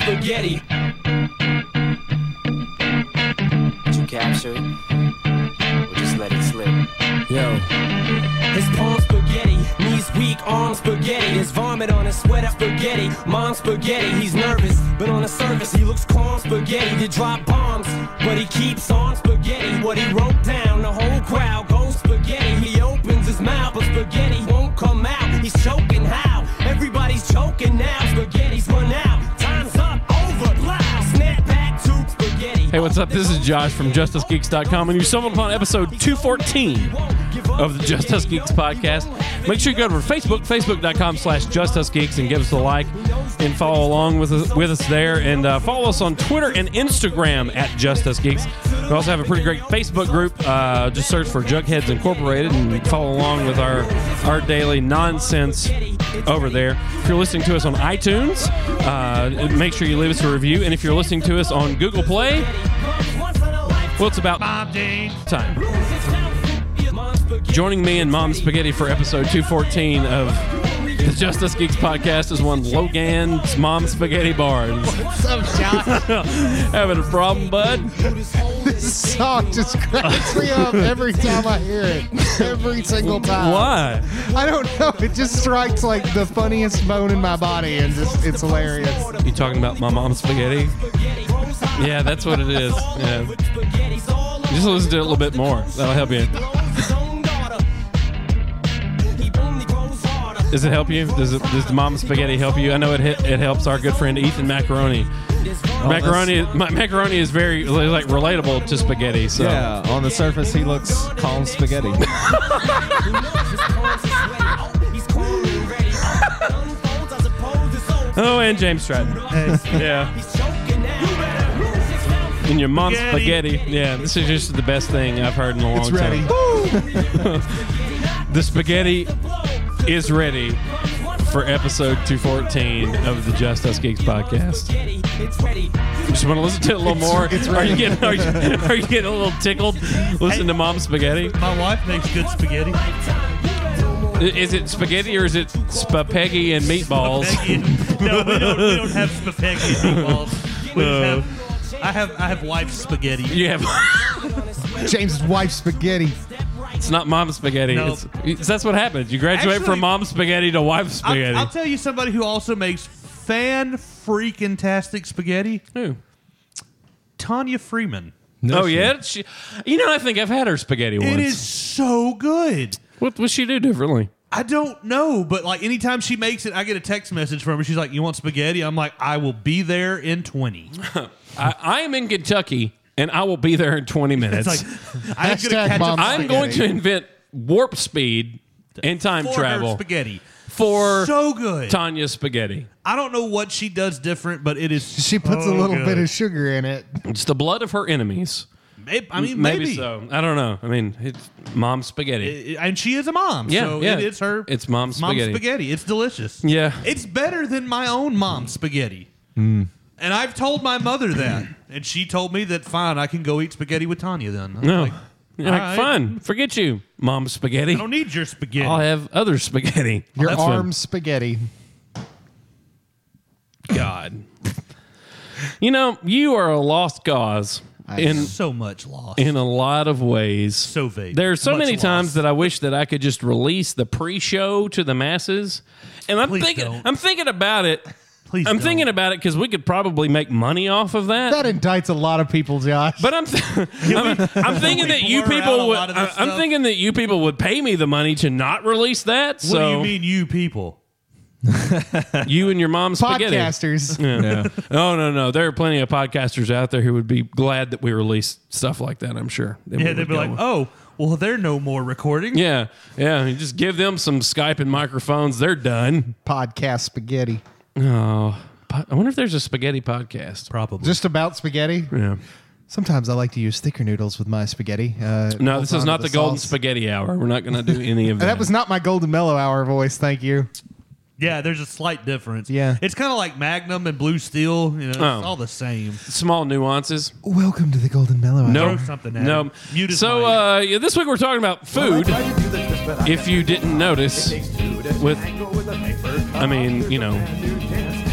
spaghetti. Did you capture it? Or just let it slip? Yo. His palm spaghetti, knees weak, arms spaghetti. His vomit on his sweater spaghetti. Mom spaghetti, he's nervous, but on the surface he looks calm spaghetti. To drop bombs, but he keeps on spaghetti. What he wrote down, the whole crowd goes spaghetti. He opens his mouth, but spaghetti won't come out. He's choking how? Everybody's choking now. Spaghetti's run out, time's up, over, loud. Snap back to spaghetti. Hey, what's up? This is Josh from JustUsGeeks.com, and you stumbled upon episode 214 of the Just Us Geeks podcast. Make sure you go to Facebook, facebook.com/JustUsGeeks, and give us a like and follow along with us there. And follow us on Twitter and Instagram at Just Us Geeks. We also have a pretty great Facebook group. Just search for Jugheads Incorporated and follow along with our daily nonsense over there. If you're listening to us on iTunes, make sure you leave us a review. And if you're listening to us on Google Play, well, it's about time. Joining me and Mom Spaghetti for episode 214 of the Just Us Geeks podcast is one Logan's Mom Spaghetti Barnes. What's up, Josh? Having a problem, bud? This song just cracks me up every time I hear it. Every single time. Why? I don't know. It just strikes like the funniest bone in my body, and it's hilarious. You talking about my mom's spaghetti? Yeah, that's what it is. Yeah. Just listen to it a little bit more. That'll help you. Does it help you? Does the mom spaghetti help you? I know it helps our good friend Ethan Macaroni. Macaroni is very like relatable to spaghetti. So yeah, on the surface he looks calm spaghetti. Oh, and James Stratton. Yeah. And your mom's spaghetti. Yeah, this is just the best thing I've heard in a long It's ready. time. The spaghetti is ready for episode 214 of the Just Us Geeks podcast. You just want to listen to it a little more? It's are you ready. getting a little tickled listening to mom's spaghetti? My wife makes good spaghetti. Is it spaghetti or is it spaghetti and meatballs? No, we don't have spaghetti and meatballs. We just I have wife's spaghetti. You have. James's wife's spaghetti. It's not mom's spaghetti. No. That's what happens. You graduate Actually, from mom's spaghetti to wife's spaghetti. I'll tell you somebody who also makes fan-freaking-tastic spaghetti. Who? Tanya Freeman. Oh, yeah? I think I've had her spaghetti once. It is so good. What she do differently? I don't know, but like anytime she makes it, I get a text message from her. She's like, "You want spaghetti?" I'm like, "I will be there in 20." I am in Kentucky, and I will be there in 20 minutes. It's like I'm Hashtag gonna catch mom up I'm going to invent warp speed and time for travel her spaghetti. for So good. Tanya's spaghetti. I don't know what she does different, but it is. She puts a little bit of sugar in it. It's the blood of her enemies. Maybe so. I don't know. I mean, it's mom's spaghetti. And she is a mom. Yeah, so yeah. it's her. It's mom's spaghetti. It's delicious. Yeah. It's better than my own mom's spaghetti. And I've told my mother that. And she told me that, fine, I can go eat spaghetti with Tanya then. I'm No. like, You're like, all right. fine. Forget you, mom's spaghetti. I don't need your spaghetti. I'll have other spaghetti. Your That's fine. arm's spaghetti. God. You are a lost cause in so much loss. a lot of ways. So vague. There are so Much many loss. times that I wish that I could just release the pre-show to the masses. And I'm Please thinking don't. about it. Please I'm don't. thinking about it because we could probably make money off of that. That indicts a lot of people, Josh. But I'm thinking that you blur out people a would. lot of this I'm stuff? thinking that you people would pay me the money to not release that. What So do you mean, you people? you and your mom's spaghetti. Podcasters. Yeah. Oh no, there are plenty of podcasters out there who would be glad that we release stuff like that. I'm sure. Yeah, they'd be like, oh, well, they're no more recording. yeah. You just give them some Skype and microphones. They're done. Podcast spaghetti. Oh, I wonder if there's a spaghetti podcast. Probably. Just about spaghetti. Yeah. Sometimes I like to use thicker noodles with my spaghetti. No, this is not the golden sauce. spaghetti hour. We're not going to do any of that. That was not my golden mellow hour voice. Thank you. Yeah, there's a slight difference. Yeah. It's kind of like Magnum and Blue Steel. It's Oh. all the same. small nuances. Welcome to the golden mellow hour. No, Throw something at no. him. Mute his So mic. this week we're talking about food. If you didn't notice, with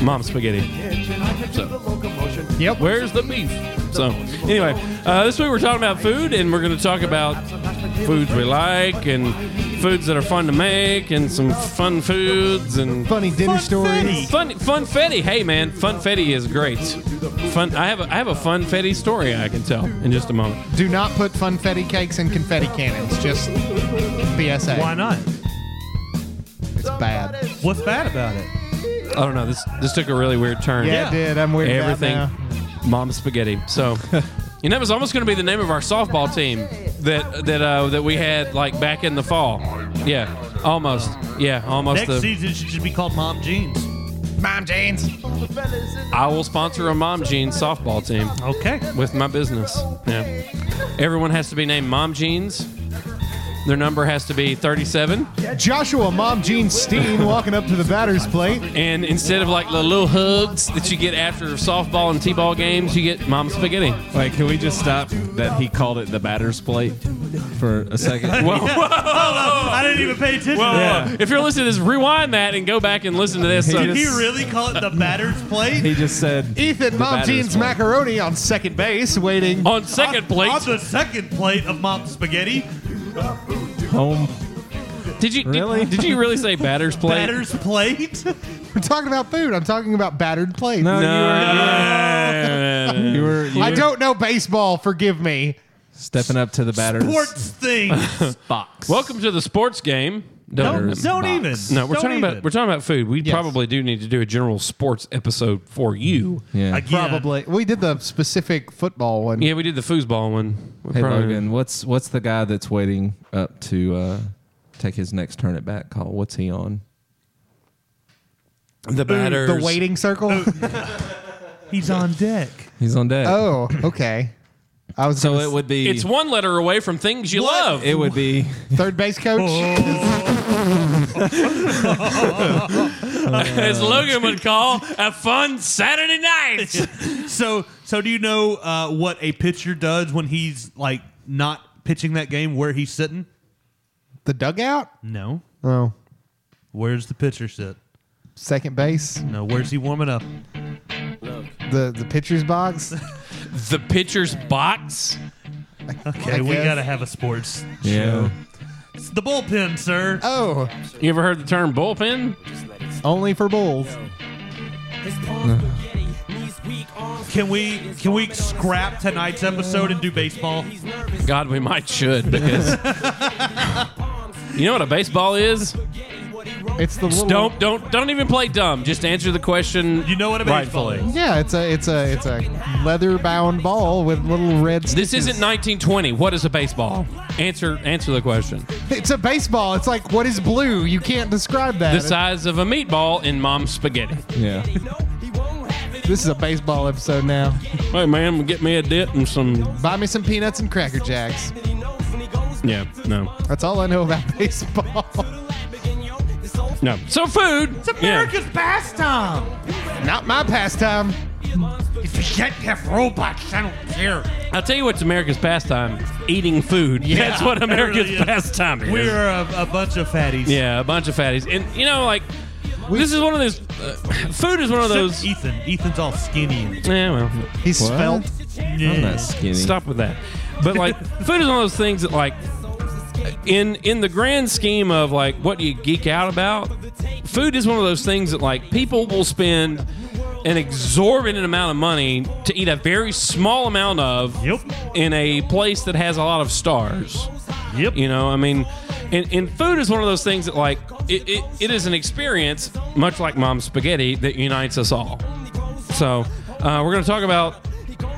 Mom's Spaghetti. So, Yep. where's the beef? So, anyway, this week we're talking about food, and we're going to talk about foods we like and foods that are fun to make and some fun foods and Funny dinner stories. funfetti. Hey, man, funfetti is great. I have a funfetti story I can tell in just a moment. Do not put funfetti cakes in confetti cannons. Just PSA. Why not? It's bad. What's bad about it? I don't know. This took a really weird turn. Yeah, it did. I'm weird Everything, now. Mom's Spaghetti. So, that was almost going to be the name of our softball team that we had like back in the fall. Yeah, almost. Yeah, almost. Next season should just be called Mom Jeans. Mom jeans. I will sponsor a Mom Jeans softball team Okay. with my business. Yeah, everyone has to be named Mom Jeans. Their number has to be 37. Joshua Mom Jean Steen walking up to the batter's plate. And instead of like the little hugs that you get after softball and t-ball games, you get Mom's Spaghetti. Wait, can we just stop that he called it the batter's plate for a second? Whoa, whoa, I didn't even pay attention whoa. to that. Yeah. If you're listening to this, rewind that and go back and listen to this. Did he really call it the batter's plate? He just said Ethan Mom batter's Jean's plate. macaroni on second base, waiting. on second plate. On the second plate of Mom's Spaghetti. home. Did you Really? Did you really say batter's plate? Batter's plate? We're talking about food. I'm talking about battered plates. No, No. you were I don't know baseball. Forgive me. stepping up to the batter's Sports things. box. Welcome to the sports game. Don't Batter's even. box. No, we're Don't talking even. about food. We Yes. probably do need to do a general sports episode for you. Yeah. Again. Probably. We did the specific football one. Yeah, we did the foosball one. We Hey probably- Logan, what's the guy that's waiting up to take his next turn at bat call? What's he on? the batters. The waiting circle. He's on deck. He's on deck. Oh, okay. I was so gonna it would be. It's one letter away from things you love. It would be. third base coach. As Logan would call, a fun Saturday night. So do you know what a pitcher does when he's like not pitching that game? Where he's sitting? The dugout. No. Oh, Where's the pitcher sit? second base. No. Where's he warming up? The pitcher's box. The pitcher's box. Okay, I we guess. gotta have a sports Yeah. show. It's the bullpen, sir. Oh, You ever heard the term bullpen? only for bulls. Can we scrap tonight's episode and do baseball? God, we might should because you know what a baseball is. It's the little. Don't even play dumb. Just answer the question. You know what a baseball rightfully. is? Yeah, it's a leather bound ball with little red. This stitches. isn't 1920. What is a baseball? Answer the question. It's a baseball. It's like what is blue? You can't describe that. The size of a meatball in Mom's Spaghetti. Yeah. This is a baseball episode now. Hey man, get me a dip and some. Buy me some peanuts and Cracker Jacks. Yeah, no, That's all I know about baseball. no. So food. It's America's pastime. Not my pastime. If you can't have robots, I don't care. I'll tell you what's America's pastime: eating food. Yeah, That's what it America's really is. pastime is. We're a bunch of fatties. Yeah, a bunch of fatties, and you know, like this is one of those. Food is one of those. Except Ethan's all skinny. Yeah, well, He's What? svelte. I'm not skinny. stop with that. But like, food is one of those things that, like, in the grand scheme of like what you geek out about, food is one of those things that like people will spend an exorbitant amount of money to eat a very small amount of Yep. in a place that has a lot of stars. Yep. You know, I mean, and food is one of those things that, like, it is an experience, much like Mom's Spaghetti, that unites us all. So, we're going to talk about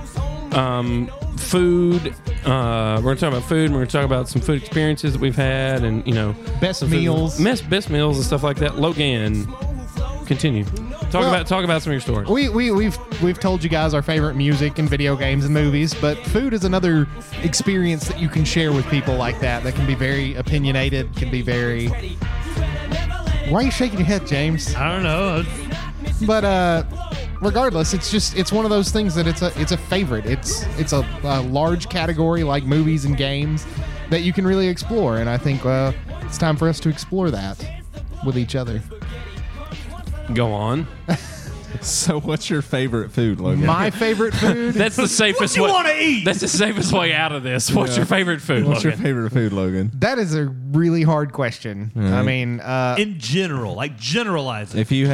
food. We're going to talk about food, and we're going to talk about some food experiences that we've had, and, you know, Best some food- meals. best meals and stuff like that. Logan, continue. Talk about some of your stories. We've told you guys our favorite music and video games and movies, but food is another experience that you can share with people like that. That can be very opinionated, can be very. Why are you shaking your head, James? I don't know. But regardless, it's one of those things that it's a favorite. It's a large category like movies and games that you can really explore, and I think it's time for us to explore that with each other. Go on. So, what's your favorite food, Logan? My favorite food. That's the safest way. What you want to eat? That's the safest way out of this. What's your favorite food? What's your Logan? favorite food, Logan? That is a really hard question. I mean, In general, like generalize it. If you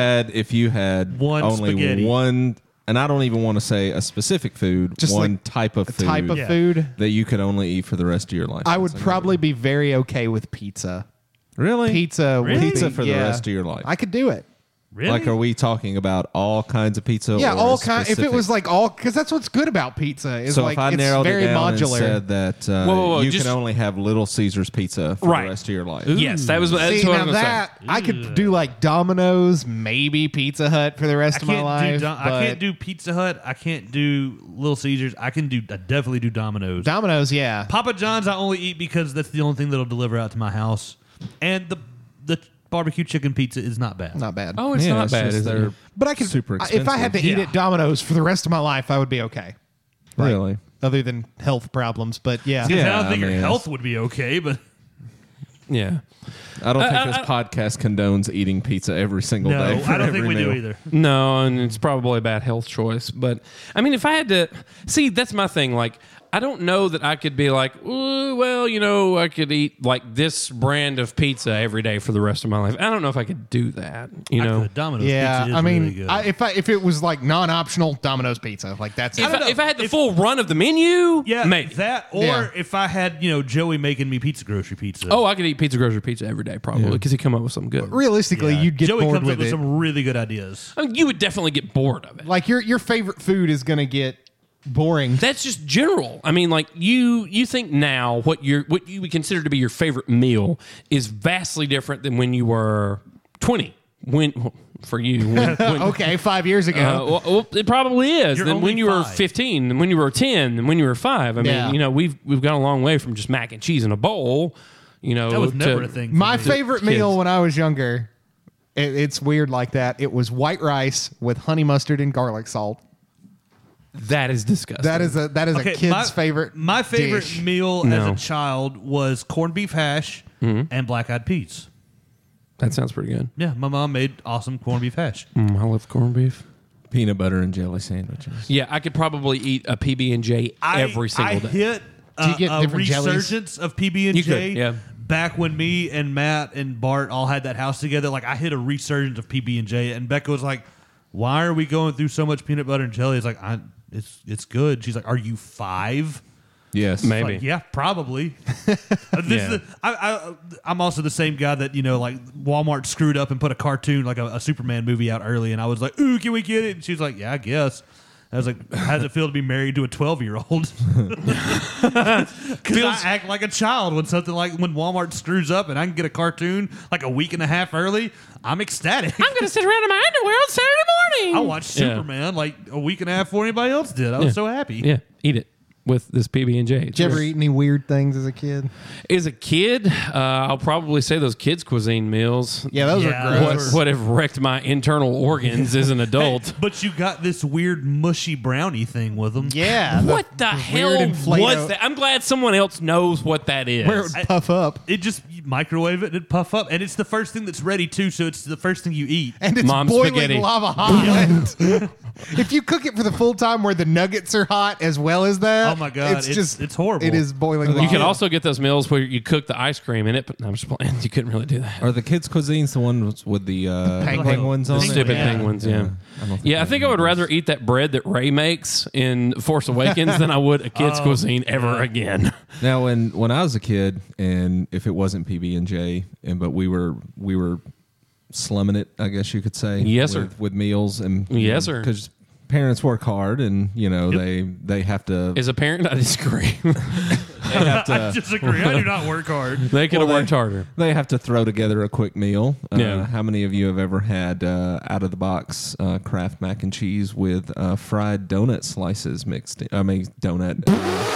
had One only spaghetti. one, and I don't even want to say a specific food, Just one like type of food type of Yeah. food, that you could only eat for the rest of your life. I would That's like- probably be very okay with pizza. really Pizza, would pizza be- for the yeah. rest of your life. I could do it. Really? Like, are we talking about all kinds of pizza? Yeah, or all kind. If it specific- was like all, because that's what's good about pizza is so like if I it's narrowed very it down modular. and said that whoa, you just- can only have Little Caesars pizza for Right. the rest of your life. Yes, that's See, what I was now going to say. that I could do like Domino's, maybe Pizza Hut for the rest of my life. I can't do Pizza Hut. I can't do Little Caesars. I definitely do Domino's. Domino's, yeah. Papa John's I only eat because that's the only thing that'll deliver out to my house. And the barbecue chicken pizza is not bad. Not bad. Oh, it's Yeah, not it's bad. just Is they're it? but I could. super If I had to eat Yeah. at Domino's for the rest of my life, I would be okay. Really? Other than health problems, but yeah. I Yeah, don't think I your mean, health would be okay, but Yeah. I don't think this podcast condones eating pizza every single no, day. For I don't think every we do meal. either. No, and it's probably a bad health choice. But I mean, if I had to see, that's my thing. Like, I don't know that I could be like, "Ooh, well, I could eat like this brand of pizza every day for the rest of my life. I don't know if I could do that. I could. Domino's Yeah, pizza is I mean, really good. if it was like non-optional Domino's pizza, like that's it. If I had the full run of the menu, yeah, maybe. that or Yeah. if I had Joey making me grocery pizza. Oh, I could eat Pizza Grocery Pizza every day probably because he come up with something good. Realistically, Yeah. you'd get Joey bored comes with up with it. some really good ideas. I mean, you would definitely get bored of it. Like your favorite food is gonna get boring. That's just general. I mean, like you think now what you would consider to be your favorite meal is vastly different than when you were 20. For you, when, Okay, 5 years ago. well, it probably is. You're Then when only you were 5. 15, and when you were 10, and when you were 5. I mean, Yeah. we've gone a long way from just mac and cheese in a bowl. That was never to- a thing. for My me. favorite kids. meal when I was younger, it's weird like that. It was white rice with honey mustard and garlic salt. That is disgusting. That is a Okay, kid's favorite. My favorite dish. meal No. as a child was corned beef hash and black-eyed peas. That sounds pretty good. Yeah, my mom made awesome corned beef hash. I love corned beef. Peanut butter and jelly sandwiches. Yeah, I could probably eat a PB&J every single I day. hit Do you get a different jellies? resurgence of PB&J. You could, yeah. Back when me and Matt and Bart all had that house together, like I hit a resurgence of PB&J, and Becca was like, "Why are we going through so much peanut butter and jelly?" It's like, it's good. She's like, "Are you 5?" Yes. Maybe. Like, yeah, probably. I'm also the same guy that like Walmart screwed up and put a cartoon like a Superman movie out early, and I was like, "Ooh, can we get it?" And she was like, "Yeah, I guess." I was like, "How does it feel to be married to a 12-year-old?" Because I act like a child when when Walmart screws up and I can get a cartoon like a week and a half early. I'm ecstatic. I'm going to sit around in my underwear on Saturday morning. I watched Superman like a week and a half before anybody else did. I was so happy. Yeah, eat it with this PB&J. Did you ever eat any weird things as a kid? As a kid, I'll probably say those kids' cuisine meals. Yeah, those Yeah, are those gross. What have wrecked my internal organs as an adult? But you got this weird mushy brownie thing with them. Yeah. What the hell weird Inflato- was that? I'm glad someone else knows what that is. Where it would puff up. It just you microwave it and it puff up, and it's the first thing that's ready too. So it's the first thing you eat. And it's Mom's boiling spaghetti. lava hot. If you cook it for the full time where the nuggets are hot as well as that, Oh my God, it's horrible. It is boiling lava. You can also get those meals where you cook the ice cream in it, but no, I'm just playing. You couldn't really do that. Are the kids' cuisines the ones with the Penguin. penguins on The it? stupid Yeah. penguins, yeah. I think I would rather eat that bread that Ray makes in Force Awakens than I would a kid's cuisine ever again. Now, when I was a kid, and if it wasn't PB&J, but we were slumming it, I guess you could say. Yes, sir. With meals and Yes, sir. Because parents work hard, and they have to. As a parent, I disagree. I disagree. I do not work hard. They could have Well, worked harder. They have to throw together a quick meal. Yeah. How many of you have ever had out of the box Kraft mac and cheese with fried donut slices mixed in? I mean, donut.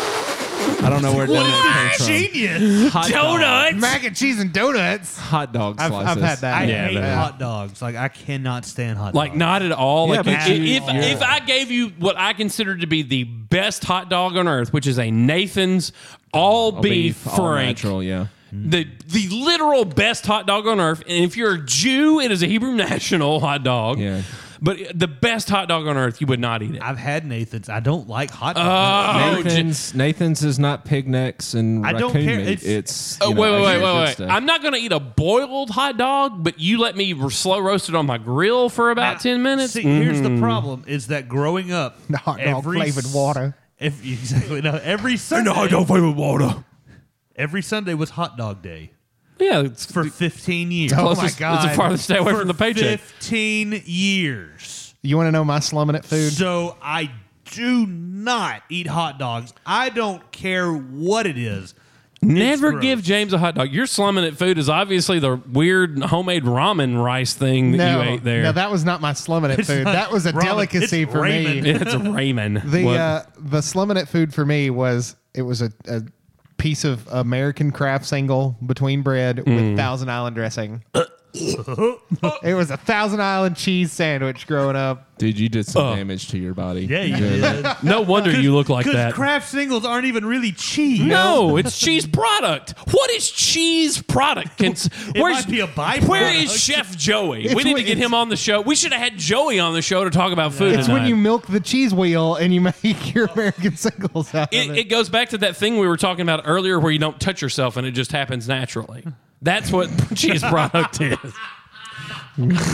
I don't know where donut came from. Genius. Hot dog. mac and cheese and donuts. Hot dog I've slices. had that. I Yeah, hate but- hot dogs. Like I cannot stand hot Like dogs. not at all. Yeah, Like but if I gave you what I consider to be the best hot dog on earth, which is a Nathan's all beef all Frank, natural, yeah. the literal best hot dog on earth, and if you're a Jew, it is a Hebrew National hot dog. Yeah. But the best hot dog on earth, you would not eat it. I've had Nathan's. I don't like hot dogs. Nathan's is not pig necks and I don't raccoon care. meat. It's- It's Wait. I'm not going to eat a boiled hot dog, but you let me slow roast it on my grill for about 10 minutes. See, here's the problem: is that growing up, The hot dog every flavored water. Every Sunday, flavored water. every Sunday was hot dog day Yeah, it's for 15 years. Oh, my closest, God. It's the farthest stay away For from the paycheck. 15 years. You want to know my slumming it food? So I do not eat hot dogs. I don't care what it is. Never gross. give James a hot dog. Your slumming it food is obviously the weird homemade ramen rice thing that you ate there. No, that was not my slumming it food. not That was a ramen. delicacy It's for ramen. me. It's a ramen. The slumming it food for me was a piece of American craft single between bread with Thousand Island dressing. It was a Thousand Island cheese sandwich growing up. Dude, you did some damage to your body. Yeah, you did. No wonder you look like Because that. Kraft singles aren't even really cheese. No, it's cheese product. What is cheese product? It might be a byproduct. Where is Chef Joey? It's We need to when- get him on the show. We should have had Joey on the show to talk about food. It's when tonight. you milk the cheese wheel and you make your American singles out of It goes back to that thing we were talking about earlier where you don't touch yourself and it just happens naturally. That's what cheese product is. Did you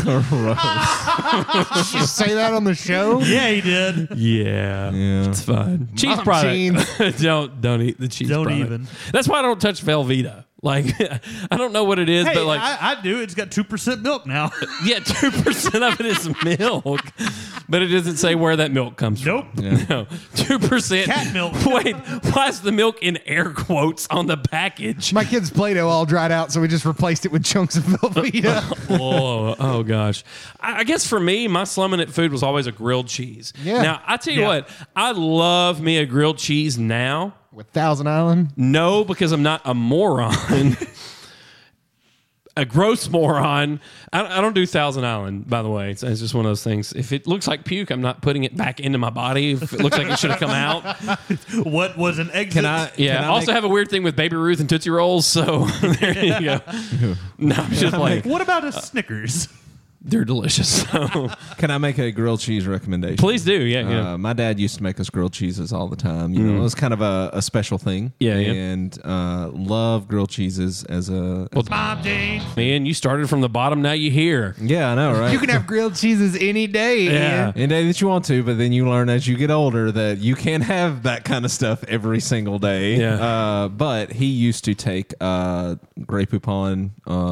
say that on the show? Yeah, he did. Yeah. It's fine. Cheese Mom product. don't eat the cheese Don't product. even. That's why I don't touch Velveeta. Like, I don't know what it is, Hey, but like, I do. It's got 2% milk now. yeah, 2% of it is milk, but it doesn't say where that milk comes Nope. from. No, 2% Cat milk. Wait, why is the milk in air quotes on the package? My kid's Play-Doh all dried out, so we just replaced it with chunks of Velveeta. oh gosh. I guess for me, my slumming it food was always a grilled cheese. Yeah. Now, I tell you Yeah. what, I love me a grilled cheese now. With Thousand Island. No, because I'm not a moron. A gross moron. I don't do Thousand Island, by the way. It's just one of those things. If it looks like puke, I'm not putting it back into my body. If it looks like it should have come out. What was an exit? Can I? Yeah. Can I I also make- have a weird thing with Baby Ruth and Tootsie Rolls. So there you go. No, I'm just like, What about a Snickers? they're delicious. So Can I make a grilled cheese recommendation? please do. Yeah. My dad used to make us grilled cheeses all the time. You know, it was kind of a special thing. Yeah, yeah. And love grilled cheeses as a. Mom James. Man, you started from the bottom. Now you here. Yeah, I know, right? You can have grilled cheeses any day. Yeah. Ian. Any day that you want to, but then you learn as you get older that you can't have that kind of stuff every single day. Yeah. But he used to take Grey Poupon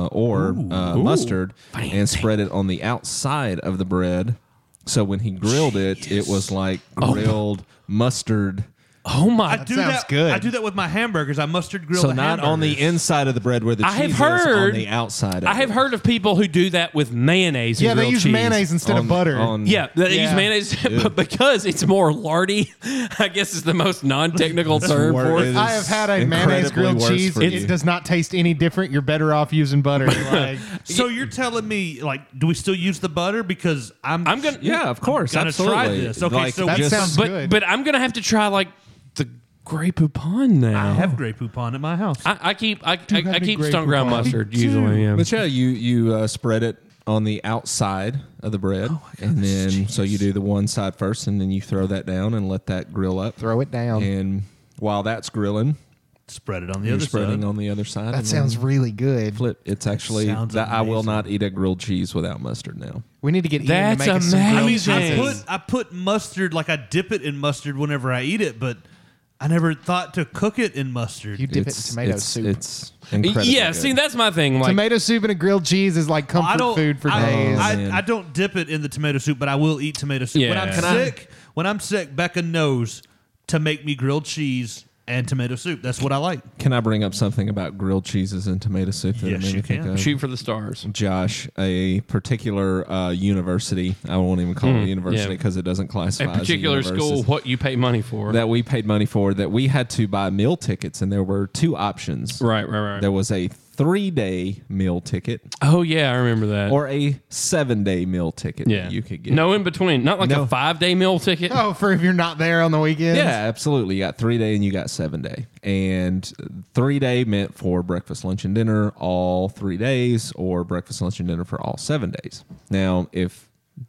or mustard and spread it on the outside of the bread. So when he grilled it, it was like grilled mustard. Oh my. I do sounds that. good. I do that with my hamburgers. I mustard grill. So the not on the hamburgers. inside of the bread where the I have cheese is, heard- on the outside of I have it. heard of people who do that with mayonnaise. Yeah, and they grilled use cheese. mayonnaise instead of butter. Yeah, they Yeah. use mayonnaise, but because it's more lardy, I guess is the most non-technical term wor- for it it. is I have had a mayonnaise incredibly grilled worse cheese. for It you. does not taste any different. You're better off using butter. Like, So you're telling me, like, do we still use the butter? Because I'm I'm gonna, Yeah, of course, gonna absolutely. try this. Okay, Like, so that just- sounds good. but I'm gonna have to try like the Grey Poupon now. I have Grey Poupon at my house. I keep I you have any keep Grey stone ground Poupon? mustard usually. Yeah. But yeah, you spread it on the outside of the bread, and then so you do the one side first, and then you throw that down and let that grill up. throw it down. And while that's grilling, Spread it on the you're other spreading side. on the other side. That and sounds then really good. flip. It's actually Sounds that I will amazing. not eat a grilled cheese without mustard now. We need to get Ian That's to make us some grilled amazing. cheeses. I put mustard, like I dip it in mustard whenever I eat it, but I never thought to cook it in mustard. You dip it in It's- tomato it's- soup. It's incredibly Yeah, good. see that's my thing. Like Tomato soup and a grilled cheese is like comfort food for days. man. I don't dip it in the tomato soup, but I will eat tomato soup. When Yeah. I'm Can I- sick, Becca knows to make me grilled cheese and tomato soup. That's what I like. Can I bring up something about grilled cheeses and tomato soup that Yes, it made you me think can. of? shoot for the stars. Josh, a particular university, I won't even call it a university yeah. because it doesn't classify A particular as a school, university, what you pay money for. that we paid money for, that we had to buy meal tickets, and there were two options. right. There was a 3-day meal ticket Oh yeah, I remember that. or a 7-day meal ticket yeah, that you could get. no in between. Not like No. a 5-day meal ticket. Oh, for if you're not there on the weekends? Yeah, absolutely. You got 3-day and you got 7-day. And 3-day meant for breakfast, lunch, and dinner all 3 days, or breakfast, lunch, and dinner for all 7 days. Now, if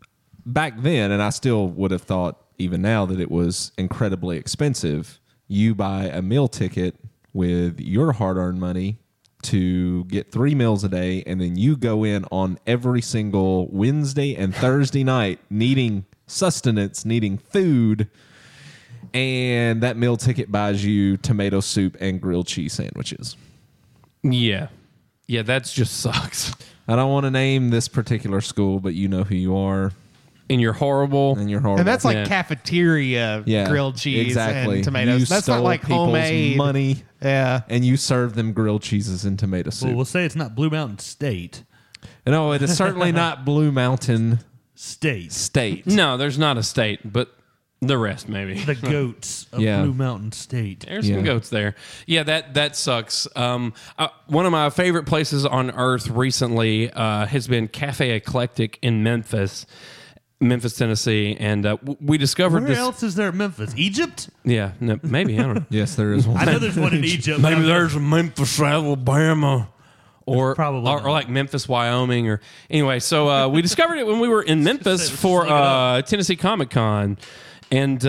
back then, and I still would have thought even now that it was incredibly expensive. You buy a meal ticket with your hard-earned money to get 3 meals a day, and then you go in on every single Wednesday and Thursday night needing sustenance, needing food, and that meal ticket buys you tomato soup and grilled cheese sandwiches. Yeah, that just sucks. I don't want to name this particular school, but you know who you are. And you're horrible. And that's like cafeteria grilled cheese and tomatoes. You that's stole not like people's homemade money. Yeah. And you serve them grilled cheeses and tomato soup. Well, we'll say it's not Blue Mountain State. No, it is certainly not Blue Mountain State. No, there's not a state, but the rest maybe. The goats of Yeah. Blue Mountain State. There's some goats there. Yeah, that sucks. One of my favorite places on earth recently has been Cafe Eclectic in Memphis, Tennessee, and we discovered Where this. else is there at Memphis? Egypt? Yeah, no, maybe I don't know. Yes, there is one. I know there's one in Egypt. but Maybe I'm- there's a Memphis, Alabama, or probably or not. like Memphis, Wyoming, or anyway. So we discovered it when we were in Memphis for Tennessee Comic Con, and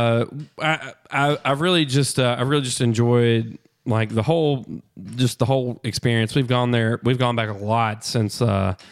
I really just enjoyed like the whole experience. We've gone back a lot since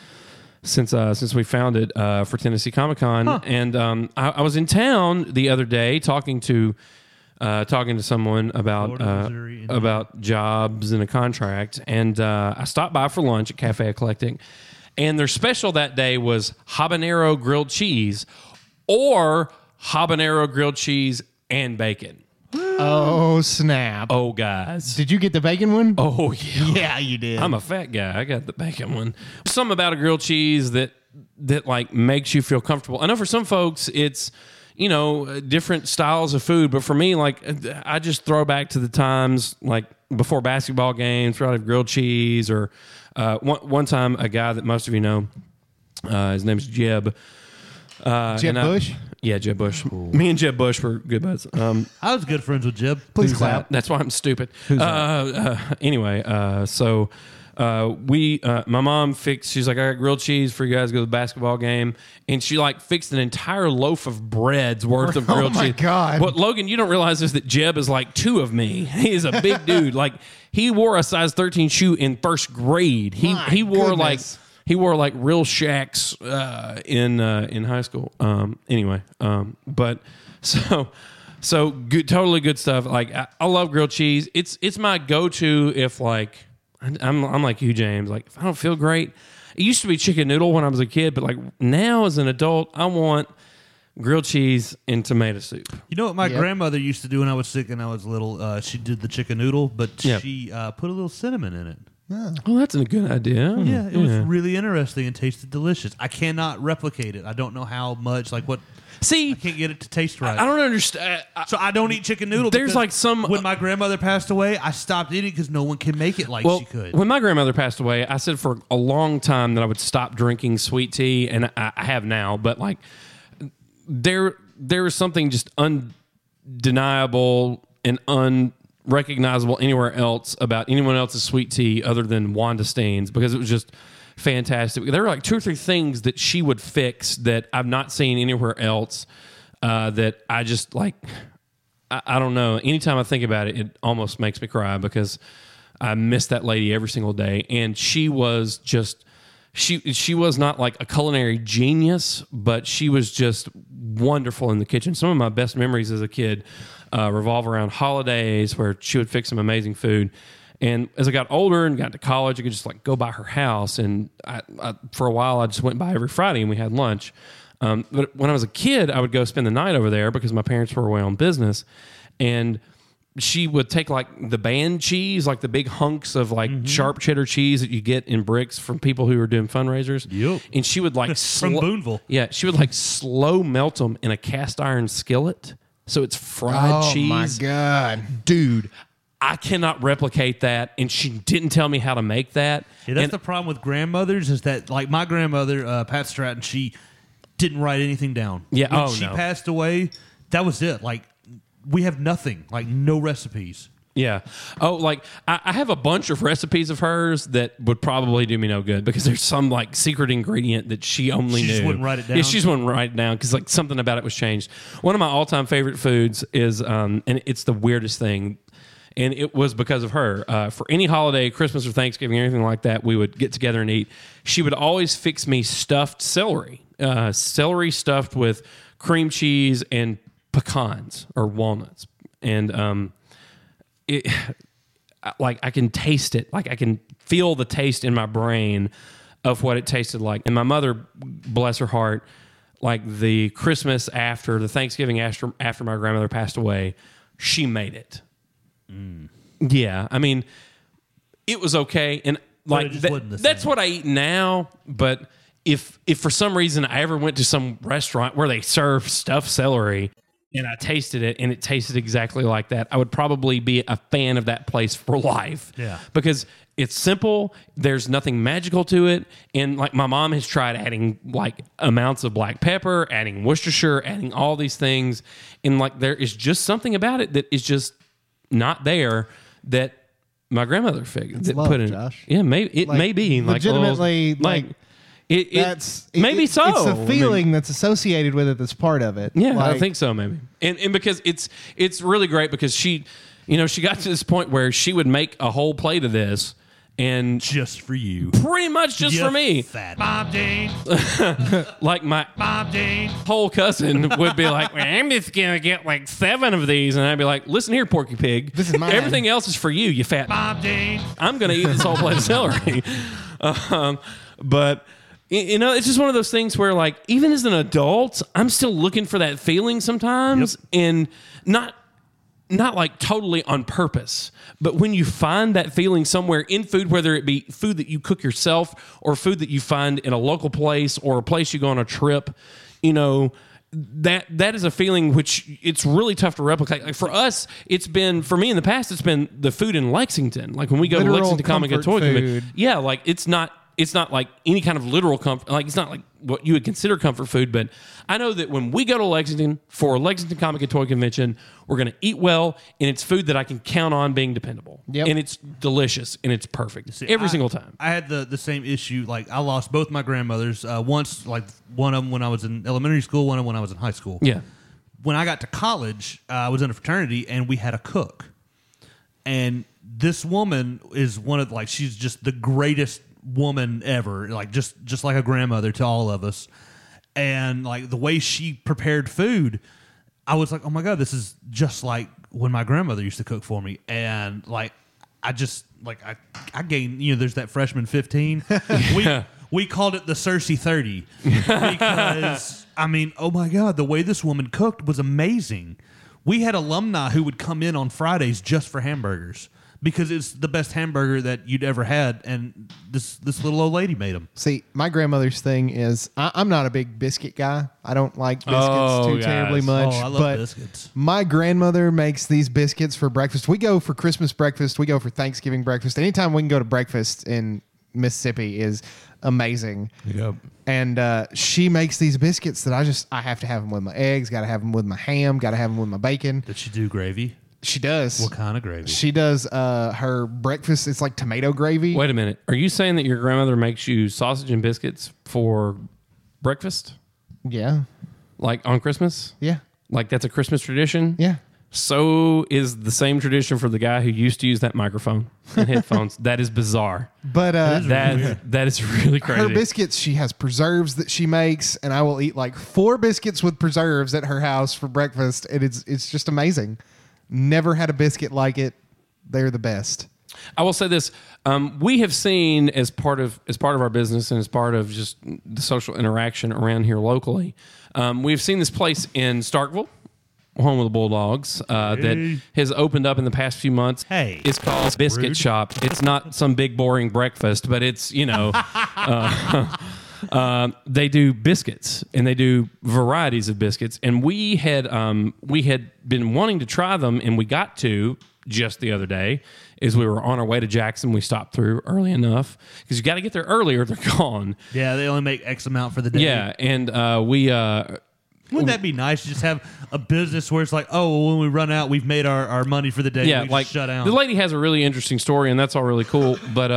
we found it for Tennessee Comic Con, and I was in town the other day talking to someone about Florida, Missouri, Indiana. about jobs and a contract, and I stopped by for lunch at Cafe Eclectic, and their special that day was habanero grilled cheese or habanero grilled cheese and bacon. Oh, snap. Oh, guys. Did you get the bacon one? Oh, yeah. Yeah, you did. I'm a fat guy. I got the bacon one. Something about a grilled cheese that like makes you feel comfortable. I know for some folks it's, different styles of food, but for me, like I just throw back to the times like before basketball games, where I'd have grilled cheese, or one time a guy that most of you know, his name's Jeb. Jeb Bush? Yeah, Jeb Bush. Me and Jeb Bush were good buds. I was good friends with Jeb. Please clap. That's why I'm stupid. Anyway, so my mom fixed, she's like, I got grilled cheese for you guys to go to the basketball game. And she like fixed an entire loaf of bread's worth of grilled cheese. Oh my God. What, Logan, you don't realize is that Jeb is like 2 of me. He is a big dude. Like he wore a size 13 shoe in first grade. He wore goodness. He wore like real Shaqs in high school. But so good, totally good stuff. Like I love grilled cheese. It's my go-to if like I'm like you, James. Like if I don't feel great, it used to be chicken noodle when I was a kid, but like now as an adult, I want grilled cheese and tomato soup. You know what my Yep. grandmother used to do when I was sick and I was little? She did the chicken noodle, but Yep. she put a little cinnamon in it. Oh, that's a good idea. Yeah, it was really interesting and tasted delicious. I cannot replicate it. I don't know how much, like what. See, I can't get it to taste right. I don't understand. So I don't eat chicken noodle. There's because like some- When my grandmother passed away, I stopped eating because no one can make it like Well, she could. when my grandmother passed away, I said for a long time that I would stop drinking sweet tea, and I have now. But like, there is something just undeniable and unrecognizable anywhere else about anyone else's sweet tea other than Wanda Steen's, because it was just fantastic. There were like 2 or 3 things that she would fix that I've not seen anywhere else. That I just like. I don't know. Anytime I think about it, it almost makes me cry because I miss that lady every single day. And she was just, she was not like a culinary genius, but she was just wonderful in the kitchen. Some of my best memories as a kid revolve around holidays where she would fix some amazing food. And as I got older and got to college, I could just like go by her house. And I for a while, I just went by every Friday and we had lunch. But when I was a kid, I would go spend the night over there because my parents were away on business. And she would take like the band cheese, like the big hunks of like sharp cheddar cheese that you get in bricks from people who are doing fundraisers. Yep. And she would like From Boonville. Yeah, she would like slow melt them in a cast iron skillet. So it's fried cheese. Oh, my God. Dude, I cannot replicate that. And she didn't tell me how to make that. Yeah, that's And- the problem with grandmothers is that, like my grandmother, Pat Stratton, she didn't write anything down. Yeah, When oh, she no. passed away, that was it. Like we have nothing, like no recipes. Yeah. Oh, like I have a bunch of recipes of hers that would probably do me no good because there's some like secret ingredient that she only knew. She just wouldn't write it down? Yeah, she just wouldn't write it down because like something about it was changed. One of my all-time favorite foods is, and it's the weirdest thing, and it was because of her. For any holiday, Christmas or Thanksgiving or anything like that, we would get together and eat. She would always fix me stuffed celery. Celery stuffed with cream cheese and pecans or walnuts. And like I can taste it. Like I can feel the taste in my brain of what it tasted like. And my mother, bless her heart, like the Christmas after, the Thanksgiving after my grandmother passed away, she made it. Yeah, I mean, it was okay. And like it just wasn't the that's same. what I eat now. But if for some reason I ever went to some restaurant where they serve stuffed celery and I tasted it and it tasted exactly like that, I would probably be a fan of that place for life. Yeah. Because it's simple, there's nothing magical to it, and like my mom has tried adding like amounts of black pepper, adding Worcestershire, adding all these things, and like there is just something about it that is just not there that my grandmother figured that love, put in. Josh. Yeah, maybe it Like, may be like legitimately, like it That's maybe so. It's I a mean, feeling that's associated with it that's part of it. yeah, Like, I think so, maybe. And because it's really great because she got to this point where she would make a whole plate of this and Just for you. pretty much just You for me. Fat Mom Jean. Like my Mom Jean. whole cousin would be like, well, I'm just gonna get like 7 of these, and I'd be like, listen here, Porky Pig, This is mine. Everything else is for you, you fat. Mom Jean. I'm gonna eat this whole plate of celery. But it's just one of those things where, like, even as an adult, I'm still looking for that feeling sometimes, and not like totally on purpose, but when you find that feeling somewhere in food, whether it be food that you cook yourself or food that you find in a local place or a place you go on a trip, that is a feeling which it's really tough to replicate. Like for us, for me in the past, it's been the food in Lexington. Like when we go Literal to Lexington Comic and comfort Toy food. Convention, yeah, like it's not like any kind of literal comfort. Like it's not like what you would consider comfort food, but I know that when we go to Lexington for Lexington Comic and Toy Convention, we're going to eat well, and it's food that I can count on being dependable. Yep. And it's delicious, and it's perfect every single time. I had the same issue. Like I lost both my grandmothers. Once, like one of them when I was in elementary school, one of them when I was in high school. Yeah. When I got to college, I was in a fraternity, and we had a cook. And this woman is she's just the greatest woman ever. Like just like a grandmother to all of us. And like the way she prepared food, I was like, oh my God, this is just like when my grandmother used to cook for me. And like, I gained, there's that freshman 15. We called it the Cersei 30 because I mean, oh my God, the way this woman cooked was amazing. We had alumni who would come in on Fridays just for hamburgers because it's the best hamburger that you'd ever had. And this little old lady made them. See, my grandmother's thing is I'm not a big biscuit guy. I don't like biscuits too guys. terribly much. Oh, I love but biscuits. My grandmother makes these biscuits for breakfast. We go for Christmas breakfast. We go for Thanksgiving breakfast. Anytime we can go to breakfast in Mississippi is amazing. Yep. And she makes these biscuits that I have to have them with my eggs, got to have them with my ham, got to have them with my bacon. Did she do gravy? She does. What kind of gravy? She does her breakfast. It's like tomato gravy. Wait a minute. Are you saying that your grandmother makes you sausage and biscuits for breakfast? Yeah. Like on Christmas? Yeah. Like that's a Christmas tradition? Yeah. So is the same tradition for the guy who used to use that microphone and headphones. That is bizarre. But That is really crazy. her biscuits, she has preserves that she makes, and I will eat like 4 biscuits with preserves at her house for breakfast, and it's just amazing. Never had a biscuit like it. They're the best. I will say this: we have seen as part of our business and as part of just the social interaction around here locally, we've seen this place in Starkville, home of the Bulldogs, that has opened up in the past few months. Hey, it's called Biscuit rude. Shop. It's not some big boring breakfast, but it's they do biscuits and they do varieties of biscuits, and we had been wanting to try them, and we got to just the other day as we were on our way to Jackson. We stopped through early enough because you got to get there early or they're gone. Yeah, they only make X amount for the day. Yeah, and Wouldn't that be nice to just have a business where it's like, oh, well, when we run out, we've made our money for the day. Yeah, we like just shut down. the lady has a really interesting story, and that's all really cool. But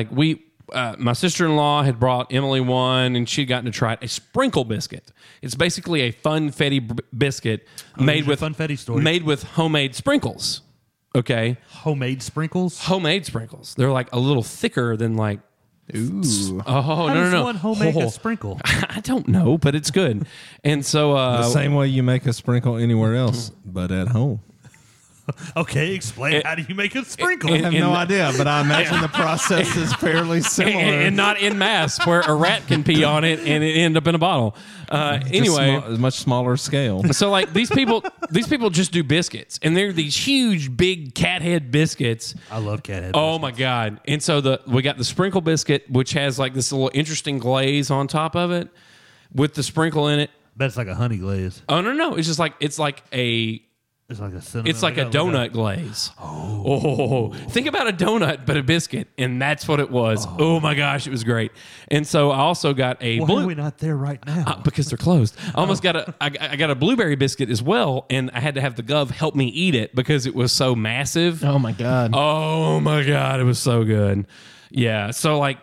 my sister-in-law had brought Emily one, and she'd gotten to try it, a sprinkle biscuit. It's basically a funfetti biscuit made with funfetti story. made with homemade sprinkles. Okay, Homemade sprinkles. homemade sprinkles. They're like a little thicker than like. Ooh. Oh How no does no no! one homemade Oh. a sprinkle? I don't know, but it's good. And so The same way you make a sprinkle anywhere else, but at home. Okay, explain. How do you make a sprinkle? and- I have no idea, but I imagine the process is fairly similar. and not in mass where a rat can pee on it and it end up in a bottle. Anyway, Much smaller scale. so like these people just do biscuits, and they're these huge, big cat head biscuits. I love cat head. Oh my god! And so we got the sprinkle biscuit, which has like this little interesting glaze on top of it with the sprinkle in it. That's like a honey glaze. Oh no, it's just like it's like a cinnamon. It's like a donut glaze. Oh, think about a donut, but a biscuit, and that's what it was. Oh my gosh, it was great. And so I also got a Why are we not there right now? because they're closed. I almost got I got a blueberry biscuit as well, and I had to have the Gov help me eat it because it was so massive. Oh my god. Oh my god, it was so good. Yeah, so like,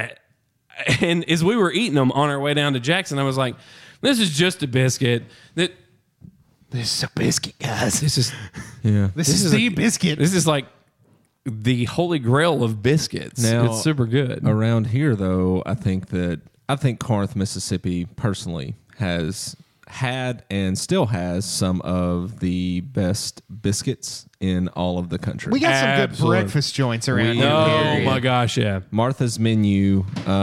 and as we were eating them on our way down to Jackson, I was like, "This is just a biscuit." This is a biscuit, guys. This is Yeah. This is the biscuit. This is like the holy grail of biscuits. Now, It's super good. Around here, though, I think Corinth, Mississippi, personally has had and still has some of the best biscuits in all of the country. We got some good Absolutely. breakfast joints around here. Oh period. my gosh, yeah. Martha's Menu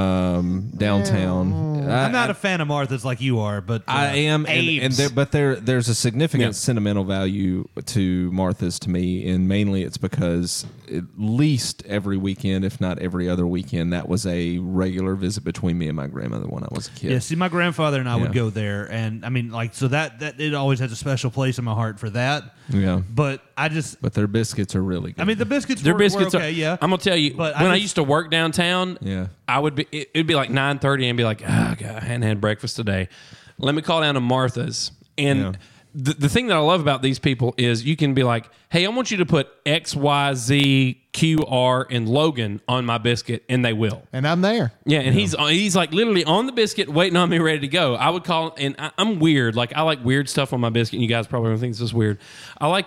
downtown. I'm not a fan of Martha's like you are, but I am, Abe's. but there's a significant Yeah. sentimental value to Martha's to me, and mainly it's because at least every weekend, if not every other weekend, that was a regular visit between me and my grandmother when I was a kid. Yeah, see, my grandfather and I would Yeah. go there, and I mean, like, so that it always has a special place in my heart for that. Yeah. But I just, But their biscuits are really good. I mean, the biscuits, Their were biscuits okay, are. yeah. I'm gonna tell you. But When I just- used to work downtown, Yeah. I would be. It'd be like 9:30, and be like, "Oh God, I hadn't had breakfast today. Let me call down to Martha's." And Yeah. the thing that I love about these people is you can be like, "Hey, I want you to put X, Y, Z, Q, R, and Logan on my biscuit," and they will. And I'm there. Yeah, and he's like literally on the biscuit, waiting on me, ready to go. I would call, and I'm weird. Like I like weird stuff on my biscuit. And you guys probably don't think this is weird. I like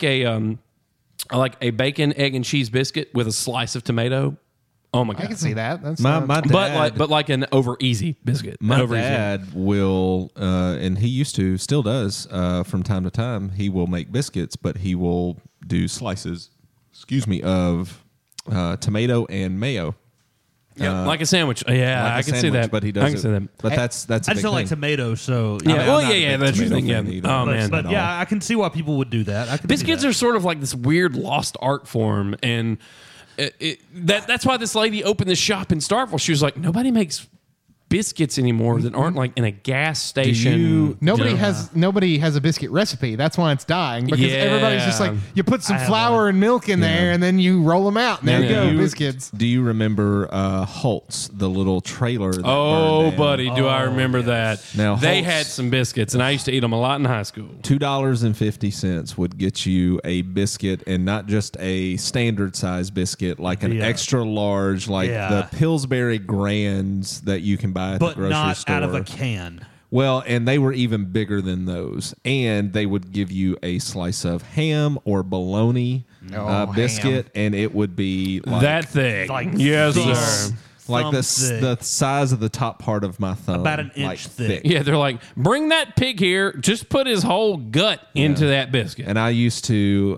a bacon, egg, and cheese biscuit with a slice of tomato. Oh my god, I can see that. That's My dad, but like an over easy biscuit. my over dad will, and he used to, still does, from time to time. He will make biscuits, but he will do slices. Excuse me, of tomato and mayo. like a sandwich. Yeah, Like a I can see sandwich, that. but he I does can it. see that. But that's a I big just don't like thing. tomatoes, so Yeah, I mean, well, I'm not a yeah, big that's your tomato thing. Yeah. fan either. Oh But- man, But yeah, I can see why people would do that. I can biscuits see are that. sort of like this weird lost art form, and that's why this lady opened this shop in Starkville. She was like, nobody makes biscuits anymore that aren't like in a gas station. Nobody You know? nobody has a biscuit recipe. That's why it's dying because Yeah. everybody's just like you put some I have flour one. and milk in there and then you roll them out and there you Yeah. go, Do you- biscuits. Do you remember Holtz, the little trailer? That Oh, burned down? buddy, do I remember that? Now, they Holtz- had some biscuits, and I used to eat them a lot in high school. $2.50 would get you a biscuit, and not just a standard size biscuit, like an Yeah. extra large, like Yeah. the Pillsbury Grands that you can buy at but the grocery not store. out of a can. Well, and they were even bigger than those, and they would give you a slice of ham or bologna biscuit, and it would be like That thing, Like yes, this. sir. like thumb thick. the size of the top part of my thumb, About an inch like thick. Yeah, they're like, bring that pig here. Just put his whole gut into that biscuit. And I used to,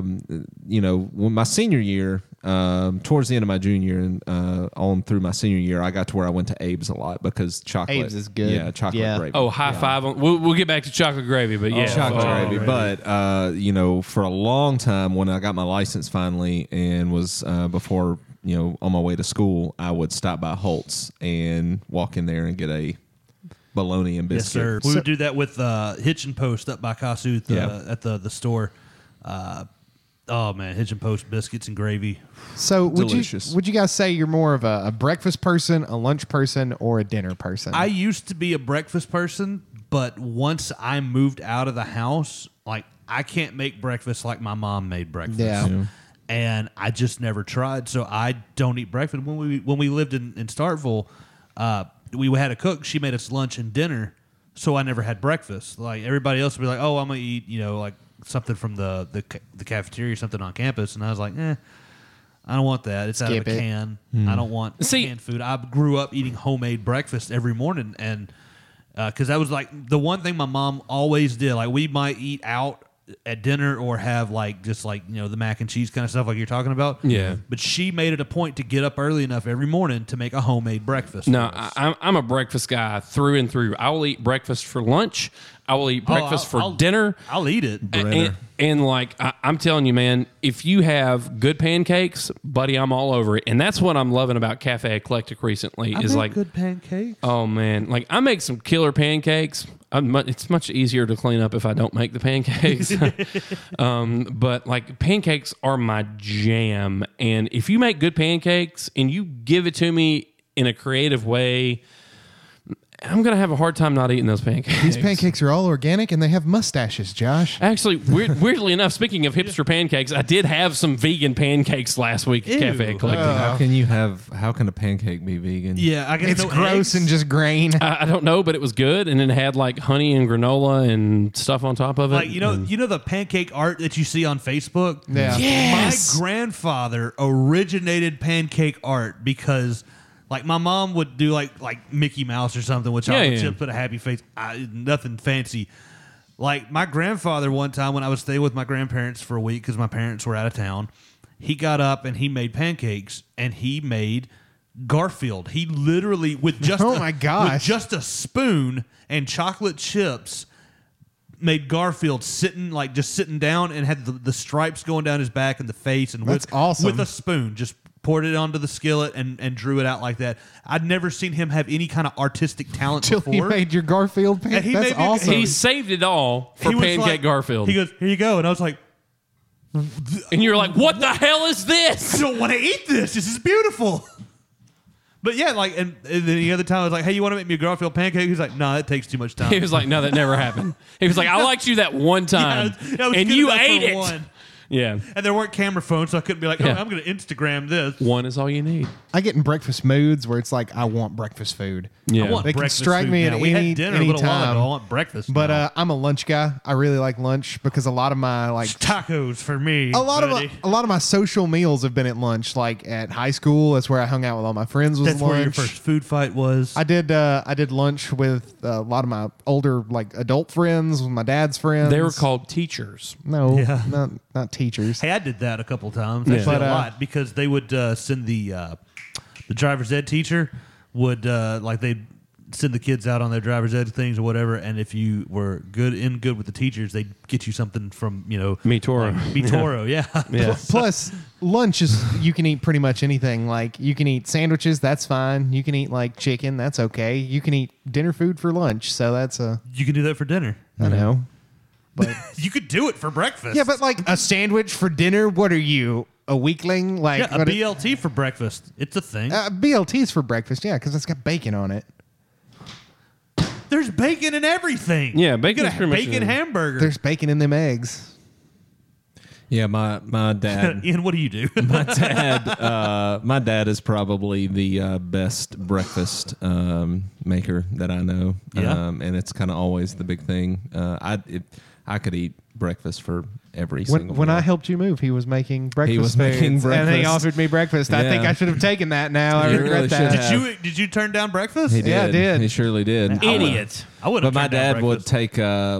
when my senior year, towards the end of my junior and on through my senior year, I got to where I went to Abe's a lot because chocolate. Abe's is good. Yeah, chocolate Yeah. gravy. Oh, high five! We'll get back to chocolate gravy, but yeah, chocolate oh, gravy. But for a long time, when I got my license finally, and was before on my way to school, I would stop by Holtz and walk in there and get a bologna and Yes, biscuit. sir. We would do that with Hitch and Post up by Kossuth Yeah. at the store. Oh man, Hitch and Post biscuits and gravy. So Delicious. would you guys say you're more of a breakfast person, a lunch person, or a dinner person? I used to be a breakfast person, But once I moved out of the house, like I can't make breakfast like my mom made breakfast. Yeah. And I just never tried, so I don't eat breakfast. When we lived in Starkville, we had a cook. She made us lunch and dinner, so I never had breakfast. Like everybody else would be like, "Oh, I'm gonna eat," like something from the cafeteria or something on campus, and I was like, I don't want that. It's out of a can. I don't want canned food. I grew up eating homemade breakfast every morning, and because that was like the one thing my mom always did. Like we might eat out at dinner or have like just like the mac and cheese kind of stuff like you're talking about. Yeah. But she made it a point to get up early enough every morning to make a homemade breakfast. No, I'm a breakfast guy through and through. I will eat breakfast for lunch. I will eat breakfast for dinner. I'll eat it. And like I'm telling you, man, if you have good pancakes, buddy, I'm all over it. And that's what I'm loving about Cafe Eclectic recently. I is make like good pancakes. Oh man, like I make some killer pancakes. It's much easier to clean up if I don't make the pancakes. But like pancakes are my jam. And if you make good pancakes and you give it to me in a creative way, I'm going to have a hard time not eating those pancakes. These pancakes are all organic and they have mustaches, Josh. Actually, weirdly enough, speaking of hipster pancakes, I did have some vegan pancakes last week at Cafe Eclectic. How can a pancake be vegan? Yeah, I guess It's gross and just grain. I don't know, but it was good, and it had like honey and granola and stuff on top of it. Like you know the pancake art that you see on Facebook. Yeah. Yes. My grandfather originated pancake art because. Like my mom would do like Mickey Mouse or something with chocolate chips, put a happy face, nothing fancy. Like my grandfather one time when I was staying with my grandparents for a week because my parents were out of town, he got up and he made pancakes and he made Garfield. He literally with just with just a spoon and chocolate chips made Garfield sitting down and had the stripes going down his back and the face and That's awesome. with a spoon just poured it onto the skillet and drew it out like that. I'd never seen him have any kind of artistic talent Till before. he made your Garfield pancake. That's awesome. He saved it all for He was Pancake like- Garfield. He goes, "Here you go," and I was like, and you're like, what the hell is "I this? don't want to eat this. This is beautiful." But yeah, like, and then the other time I was like, "Hey, you want to make me a Garfield pancake?" He's like, "No, that takes too much time." He was like, no, that never happened. He was like, I liked you that one time, I was and good you enough ate for it. one. Yeah. And there weren't camera phones, so I couldn't be like, "Oh, Yeah. I'm going to Instagram this." One is all you need. I get in breakfast moods where it's like I want breakfast food. Yeah. I want They can breakfast strike food me now. at We any had dinner a little while time. ago. I want breakfast. But now. I'm a lunch guy. I really like lunch because a lot of my tacos for me. a lot buddy. of my social meals have been at lunch. Like at high school, that's where I hung out with all my friends. Was That's lunch. where your first food fight was. I did lunch with a lot of my older like adult friends, with my dad's friends. They were called teachers. no, Yeah. not teachers. Hey, I did that a couple times. Yeah. Actually, But, a lot because they would send the driver's ed teacher would they'd send the kids out on their driver's ed things or whatever, and if you were good with the teachers, they'd get you something from MeToro. MeToro, yeah. Yeah. Plus, lunch is you can eat pretty much anything. Like you can eat sandwiches, that's fine. You can eat like chicken, that's okay. You can eat dinner food for lunch, so that's You can do that for dinner. I know. But You could do it for breakfast. yeah, but like a sandwich for dinner. What are you, a weakling? Like yeah, a what BLT for breakfast. It's a thing. BLTs for breakfast, yeah, because it's got bacon on it. There's bacon in everything. Yeah, You bacon's got a pretty much bacon in- hamburger. There's bacon in them eggs. Yeah, my dad. Ian, what do you do? My dad is probably the best breakfast maker that I know. Yeah. And it's kind of always the big thing. I could eat breakfast for every single When meal. I helped you move, he was making breakfast. He was making foods, and he breakfast. offered me breakfast. I think Yeah. I should have taken that. Now I You regret really that. should have. Did you turn down breakfast? He did. Yeah, I did. He surely did. Idiot. I would But have. my dad would take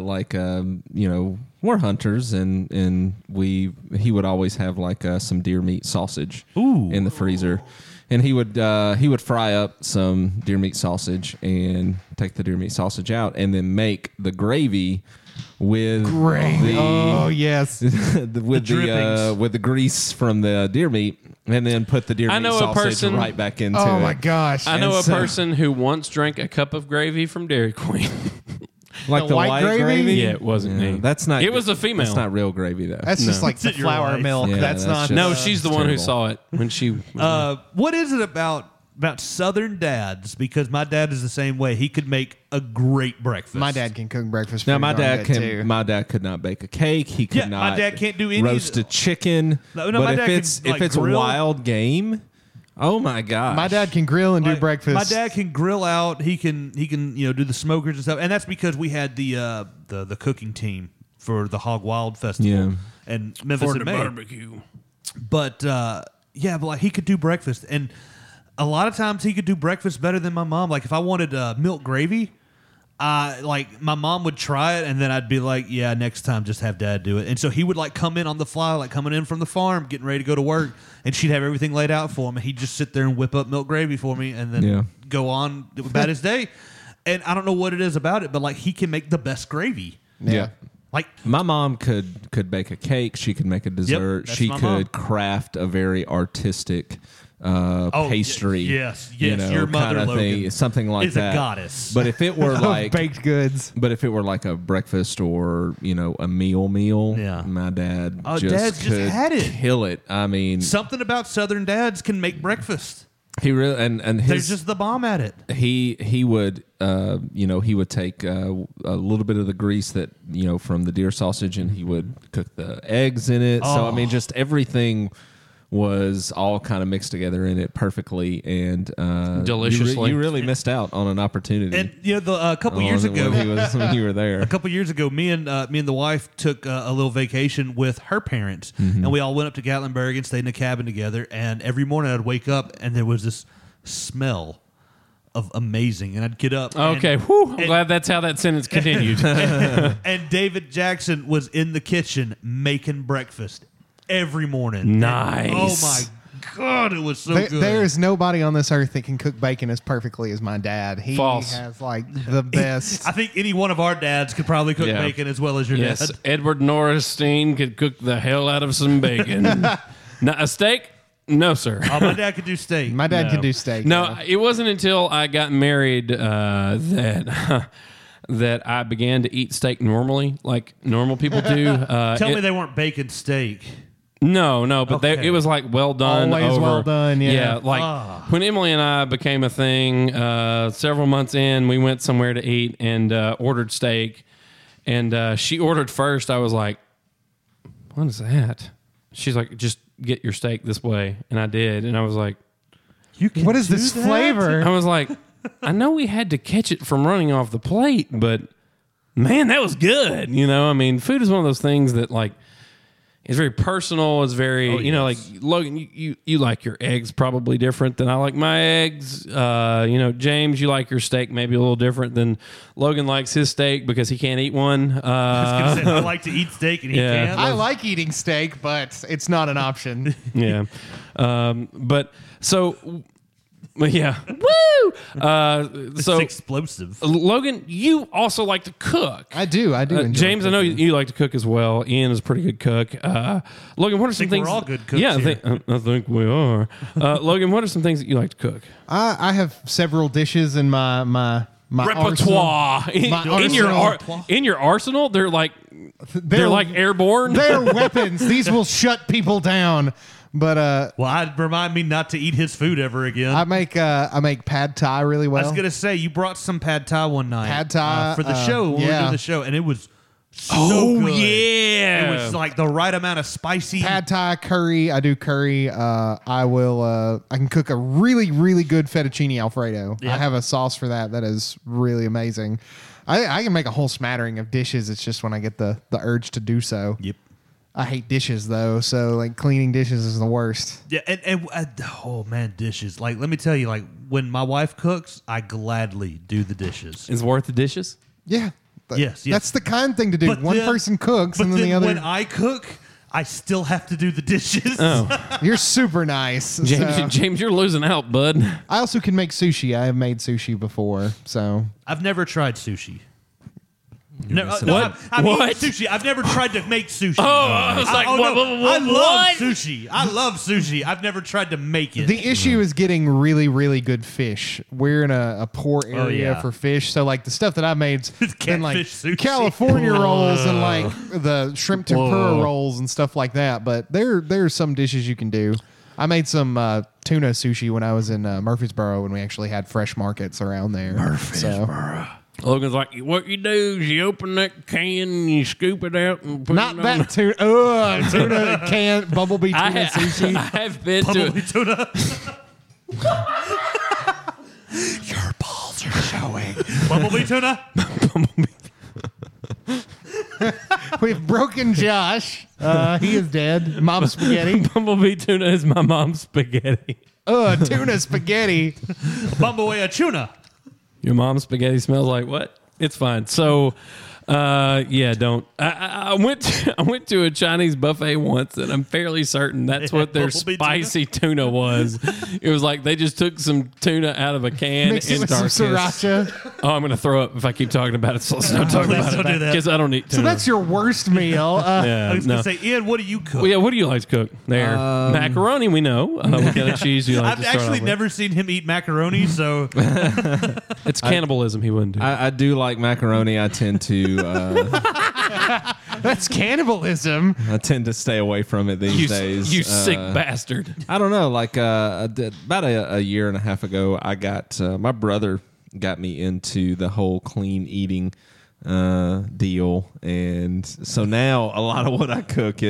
we're hunters and he would always have like some deer meat sausage in the freezer. And he would fry up some deer meat sausage and take the deer meat sausage out and then make the gravy with Oh yes. with drippings. with the grease from the deer meat and then put the deer I meat know a sausage person- right back into Oh it. my gosh. I know And a so- person who once drank a cup of gravy from Dairy Queen. Like The white gravy? Yeah, it wasn't me. That's not. It was a female. That's not real gravy though. That's just No. like the It's your flour wife. milk. Yeah, that's that's not. just- No, she's the one who terrible. saw it when she. What is it about about Southern dads, because my dad is the same way. He could make a great breakfast. My dad can cook breakfast. Now pretty darn good, too. my dad could not bake a cake. He could Yeah, not. my dad can't do any roast a chicken. No, but my if dad it's can, if it's grill. a wild game, oh my gosh! My dad can grill and do Like, breakfast. My dad can grill out. He can do the smokers and stuff. And that's because we had the cooking team for the Hog Wild Festival Yeah. and Memphis in May. barbecue. But but like he could do breakfast, and a lot of times he could do breakfast better than my mom. Like if I wanted milk gravy, like my mom would try it, and then I'd be like, yeah, next time just have Dad do it. And so he would like come in on the fly, like coming in from the farm, getting ready to go to work, and she'd have everything laid out for him, and he'd just sit there and whip up milk gravy for me, and then go on about his day. And I don't know what it is about it, but like he can make the best gravy. Yeah. Like My mom could bake a cake. She could make a dessert. that's She my could mom. craft a very artistic pastry. yes, you yes, know, your mother, kind of thing, Logan, something like is a that. goddess. But if it were like baked goods. But if it were like a breakfast or a meal, Yeah. my dad Dad's just just could had it. kill it. I mean, Something about Southern dads can make breakfast. he really and They're his just the bomb at it. he would he would take a little bit of the grease that from the deer sausage and he would cook the eggs in it. So I mean, just everything was all kind of mixed together in it perfully, and Deliciously. You really missed out on an opportunity. And a couple years when ago, when you were there. a couple years ago, me and the wife took a little vacation with her parents, and we all went up to Gatlinburg and stayed in a cabin together. And every morning I'd wake up and there was this smell of amazing, and I'd get up. Okay, and, whew, I'm glad that's how that sentence continued. and David Jackson was in the kitchen making breakfast every morning. Nice. And, oh my God, it was so good. There is nobody on this earth that can cook bacon as perfectly as my dad. He False. has like the best. I think any one of our dads could probably cook Yeah. bacon as well as your Yes, dad. Edward Norristein could cook the hell out of some bacon. Not a steak? No, sir. Oh, my dad could do steak. My dad No. can do steak. No, it wasn't until I got married that that I began to eat steak normally, like normal people do. Tell me they weren't bacon steak. No, but Okay. it was like well done. Always over, well done, yeah. like when Emily and I became a thing, several months in, we went somewhere to eat and ordered steak. And she ordered first. I was like, what is that? She's like, just get your steak this way. And I did. And I was like, What is this flavor? I was like, I know we had to catch it from running off the plate, but man, that was good. You know, I mean, food is one of those things that like it's very personal. It's very, like Logan, you like your eggs probably different than I like my eggs. James, you like your steak maybe a little different than Logan likes his steak because he can't eat one. I like to eat steak and he Yeah. can't. I like eating steak, but it's not an option. Yeah. But yeah. Woo! It's So explosive. Logan, you also like to cook. I do. Enjoy James, I know cooking. you like to cook as well. Ian is a pretty good cook. Logan, what are some think things? we're all good cooks Yeah, here. I think we are. Logan, what are some things that you like to cook? I have several dishes in my Repertoire arsenal. in your arsenal. They're like airborne. They're weapons. These will shut people down. But Well, I'd remind me not to eat his food ever again. I make pad thai really well. I was gonna say you brought some pad thai one night. Pad thai, for the show when we were yeah. doing the show, and it was so good. yeah, It was like the right amount of spicy. Pad thai curry. I do curry. I can cook a really, really good fettuccine Alfredo. Yep. I have a sauce for that. That is really amazing. I can make a whole smattering of dishes. It's just when I get the urge to do so. Yep. I hate dishes though, so like cleaning dishes is the worst. Yeah, and oh man, dishes. Like, let me tell you, like when my wife cooks, I gladly do the dishes. is worth the dishes. Yeah. Yes. That's the kind thing to do. But One then- person cooks But and then then the other. when I cook, I still have to do the dishes. Oh, You're super nice. James, So- James, you're losing out, bud. I also can make sushi. I have made sushi before, so I've never tried sushi. No, missing no, out. I mean What? sushi. I've never tried to make sushi. Oh, I was like, no. I love what? sushi. I love sushi. I've never tried to make it. the issue is getting really, really good fish. We're in a poor area yeah. for fish, so like the stuff that I made's been like Catfish sushi. California rolls and like the shrimp tempura rolls and stuff like that. But there's some dishes you can do. I made some tuna sushi when I was in Murfreesboro when we actually had fresh markets around there. Murfreesboro. Logan's like, what you do is you open that can and you scoop it out and put Not it on. that tuna. Tuna can Bumblebee tuna sushi. I have been Bumblebee to. tuna. Your balls are showing. Bumblebee tuna. We've broken Josh. He is dead. Mom spaghetti. Bumblebee tuna is my mom's spaghetti. Tuna spaghetti. Bumblebee tuna. Your mom's spaghetti smells like what? It's fine. So, yeah, don't. I went to a Chinese buffet once, and I'm fairly certain that's what their Bumblebee spicy tuna was. It was like they just took some tuna out of a can Mix it and with some sriracha. Oh, I'm going to throw up if I keep talking about it. So let's not talk Let's about not do it that. because I don't eat tuna. So that's your worst meal. yeah, I was no. going to say, Ian, what do you cook? Well, yeah, what do you like to cook? There, macaroni. We know. What kind of cheese do you like I've to start actually off with? never seen him eat macaroni, so It's cannibalism. He wouldn't do. I do like macaroni. I tend to That's cannibalism. stay away from it these days. You sick bastard. I don't know. Like about a year and a half ago, I got my brother got me into the whole clean eating deal, and so now a lot of what I cook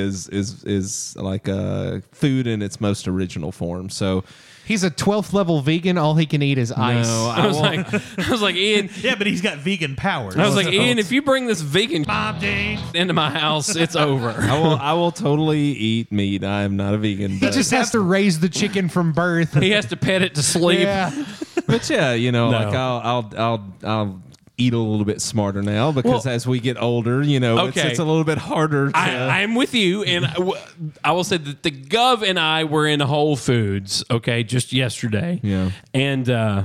is like food in its most original form. So He's a 12th level vegan. All he can eat is ice. no, I was like, Ian. yeah, but he's got vegan powers. I was like, Ian, if you bring this vegan Mom, Dean. into my house, it's over. I will totally eat meat. I am not a vegan. He But, just has to raise the chicken from birth. He has to pet it to sleep. Yeah. but yeah, you know, No. like I'll eat a little bit smarter now because Well, as we get older, you know, okay. it's a little bit harder to. I'm with you, and I will say that the Gov and I were in Whole Foods, okay, just yesterday. Yeah. And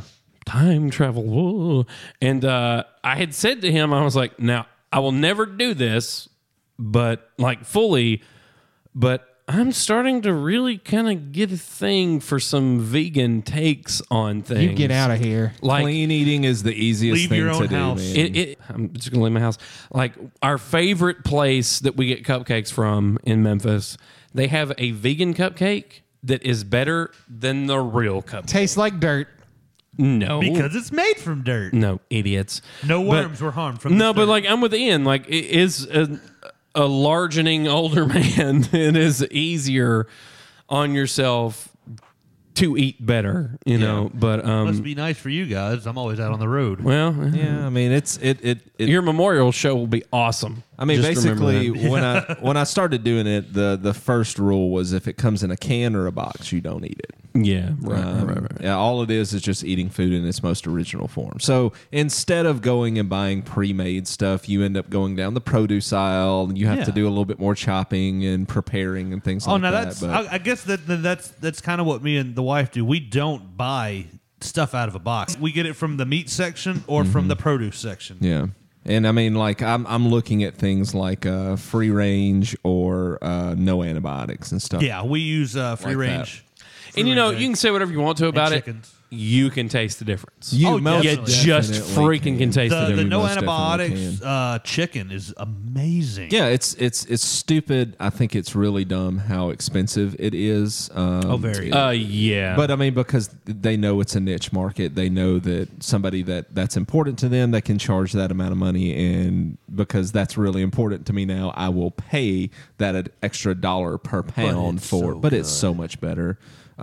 time travel. Whoa. And I had said to him, I was like, now, I will never do this, but like fully, but I'm starting to really kind of get a thing for some vegan takes on things. You get out of here. Like, Clean eating is the easiest Leave thing your to own do. house. Man. I'm just gonna leave my house. Like our favorite place that we get cupcakes from in Memphis, they have a vegan cupcake that is better than the real cupcake. Tastes like dirt. No, Because it's made from dirt. no, idiots. No worms were harmed from No, this but dirt. like I'm with Ian. Like it is a largening older man. It is easier on yourself to eat better, you know. But Must be nice for you guys. I'm always out on the road. well, Yeah, I mean it your memorial show will be awesome. I mean, Just remember basically, that. when I started doing it, the first rule was if it comes in a can or a box, you don't eat it. Yeah, right. Yeah, all it is just eating food in its most original form. So instead of going and buying pre-made stuff, you end up going down the produce aisle, and you have Yeah. to do a little bit more chopping and preparing and things Oh, like now that. that's. But I guess that's kind of what me and the wife do. We don't buy stuff out of a box. We get it from the meat section or from the produce section. yeah. And I mean, like I'm looking at things like free range or no antibiotics and stuff. Yeah, we use free Like range. And you know, you can say whatever you want to about it. chickens. You can taste the difference. Oh, most You definitely. just definitely freaking can taste The the no most definitely antibiotics chicken is amazing. Yeah, it's stupid. I think it's really dumb how expensive it is. Very. Yeah. But I mean, because they know it's a niche market, they know that somebody that's important to them, they can charge that amount of money, and because that's really important to me now, I will pay that extra $1 per pound it's for. so But it's so much better.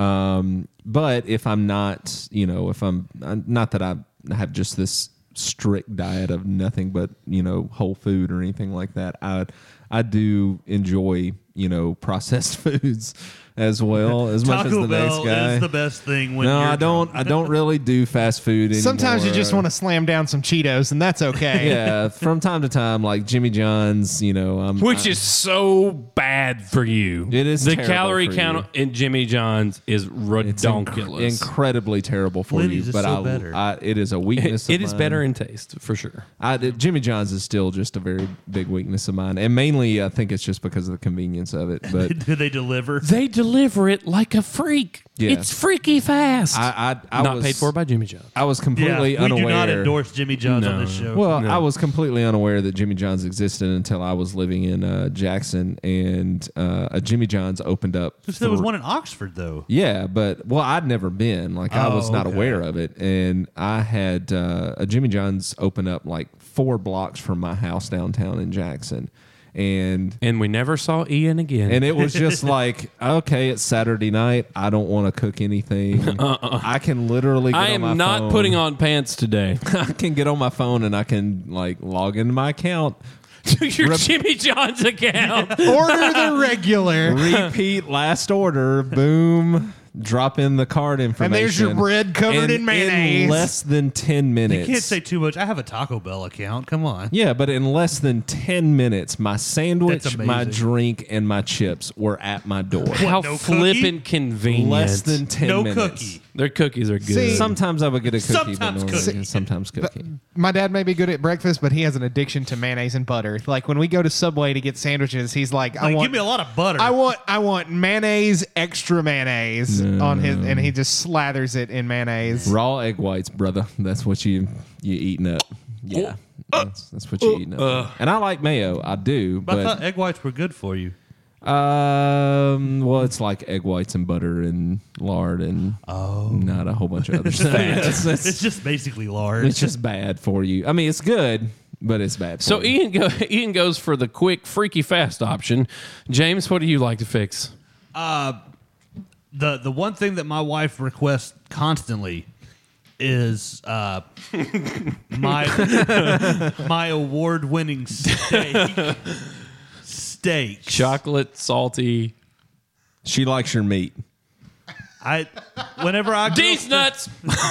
But if I'm not, you know, if I'm not that I have just this strict diet of nothing but, you know, whole food or anything like that, I do enjoy, you know, processed foods as well as much as Taco the next Bell guy. is the best thing when No, you're I don't. drunk. I don't really do fast food anymore. Sometimes you just want to slam down some Cheetos, and that's okay. Yeah, from time to time, like Jimmy John's. You know, which is so bad for you. It is the terrible calorie for count you. in Jimmy John's is it's redonkulous. incredibly terrible for Lenny's you. is But so better. it is a weakness. It of is mine. better in taste for sure. Jimmy John's is still just a very big weakness of mine, and mainly mainly, I think it's just because of the convenience of it. But Do they deliver? They deliver it like a freak. Yeah. It's freaky fast. I Not was, paid for by Jimmy John's. I was completely we unaware. do not endorse Jimmy John's on No. this show. Well, I was completely unaware that Jimmy John's existed until I was living in Jackson, and a Jimmy John's opened up. there was one in Oxford, though. Yeah, but I'd never been. Like I was not okay. aware of it, and I had a Jimmy John's open up like 4 blocks from my house downtown in Jackson, and And we never saw Ian again. it was just like, okay, it's Saturday night. I don't want to cook anything. I can literally. Get I on my am not phone. putting on pants today. I can get on my phone and I can like log into my account. To your Jimmy John's account. Order the regular. Repeat last order. Boom. Drop in the card information. And there's your bread covered And in mayonnaise. In less than 10 minutes. You can't say too much. I have a Taco Bell account. Come on. Yeah, but in less than 10 minutes, my sandwich, That's my amazing. drink, and my chips were at my door. How no flippin' convenient. Less than 10 No minutes. cookie. Their cookies are good. See, Sometimes I would get a cookie, Sometimes but normally cookie. sometimes cookie. My dad may be good at breakfast, but he has an addiction to mayonnaise and butter. Like when we go to Subway to get sandwiches, he's like, Like, give me a lot of butter. I want mayonnaise, extra mayonnaise on his, and he just slathers it in mayonnaise. Raw egg whites, brother. That's what you eating up. Yeah, that's what you eating up. And I like mayo. I do, But I thought but egg whites were good for you. well, it's like egg whites and butter and lard and not a whole bunch of other stuff. It's just basically lard. It's just bad for you. I mean, it's good, but it's bad. For So you. Ian goes for the quick, freaky, fast option. James, what do you like to fix? The one thing that my wife requests constantly is my award-winning steak. Chocolate, salty. She likes your meat. Whenever I go These nuts.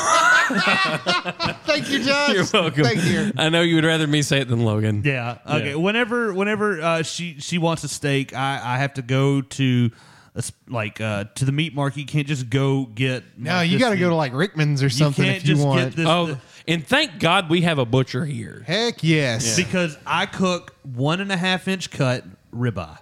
Thank you, Josh. You're welcome. Thank you. I know you would rather me say it than Logan. Yeah. Okay. Yeah. Whenever she wants a steak, I have to go to to the meat market. You can't just go get. No, you got to go to like Rickman's or something can't if you just want. get this. Oh, and thank God we have a butcher here. Heck yes. Because I cook 1.5 inch cut ribeye,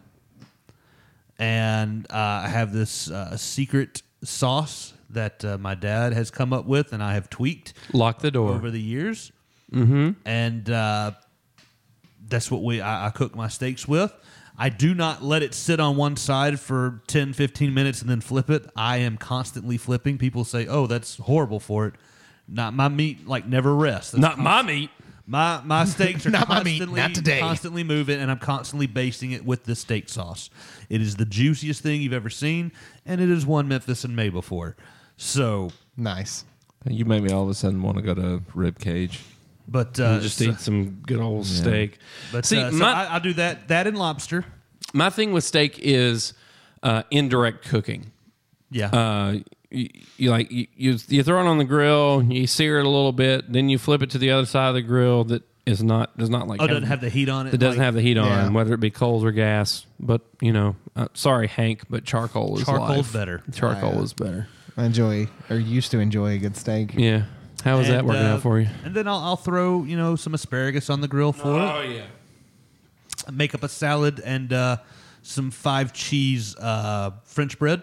and I have this secret sauce that my dad has come up with, and I have tweaked Lock the door. over the years. Mm-hmm. And that's what I cook my steaks with. I do not let it sit on one side for 10, 15 minutes and then flip it. I am constantly flipping. People say, "Oh, that's horrible for it." Not my meat, never rests. That's Not my meat. my steaks are Not my meat, constantly, not today. constantly moving, and I'm constantly basting it with the steak sauce. It is the juiciest thing you've ever seen, and it has won Memphis in May before. So, Nice. You make me all of a sudden want to go to Rib Cage. but Just eat some good old steak. But See, so I do that and lobster. my thing with steak is indirect cooking. Yeah. You throw it on the grill, you sear it a little bit, then you flip it to the other side of the grill that does not like doesn't have the heat on it. That doesn't have the heat on, Yeah. whether it be coals or gas. But sorry, Hank, but charcoal is Charcoal's life. better. Charcoal is better. I used to enjoy a good steak. Yeah. How is that And, working out for you? And then I'll throw some asparagus on the grill for it. yeah. Make up a salad and some 5 cheese French bread.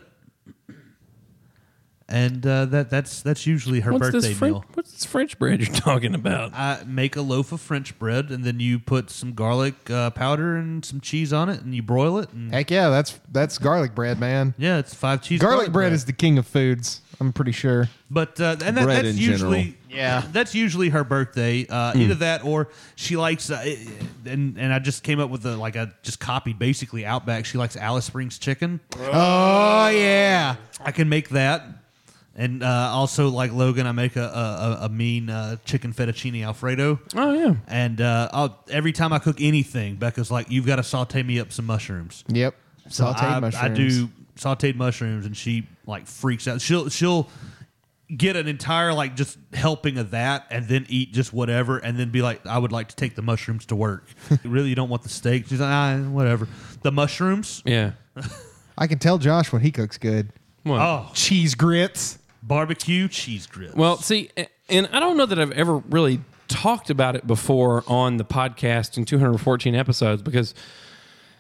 And that's usually her birthday meal. What's this French bread you're talking about? I make a loaf of French bread, and then you put some garlic powder and some cheese on it, and you broil it. And Heck yeah, that's garlic bread, man. yeah, it's 5 cheese. Garlic bread is the king of foods. I'm pretty sure. But and Bread that's in usually general. Yeah. that's usually her birthday. Either that or she likes and I just came up with I just copied basically Outback. She likes Alice Springs chicken. Oh yeah. I can make that. And also, like Logan, I make a mean chicken fettuccine Alfredo. Oh yeah. And every time I cook anything, Becca's like, "You've got to saute me up some mushrooms." Yep. So Sauteed mushrooms. I do sauteed mushrooms, and she freaks out. She'll get an entire just helping of that, and then eat just whatever, and then be like, "I would like to take the mushrooms to work." Really, you don't want the steak? She's like, whatever. The mushrooms. Yeah. I can tell Josh when he cooks good. Well, Oh, Cheese grits. barbecue cheese grits. Well, see, and I don't know that I've ever really talked about it before on the podcast in 214 episodes because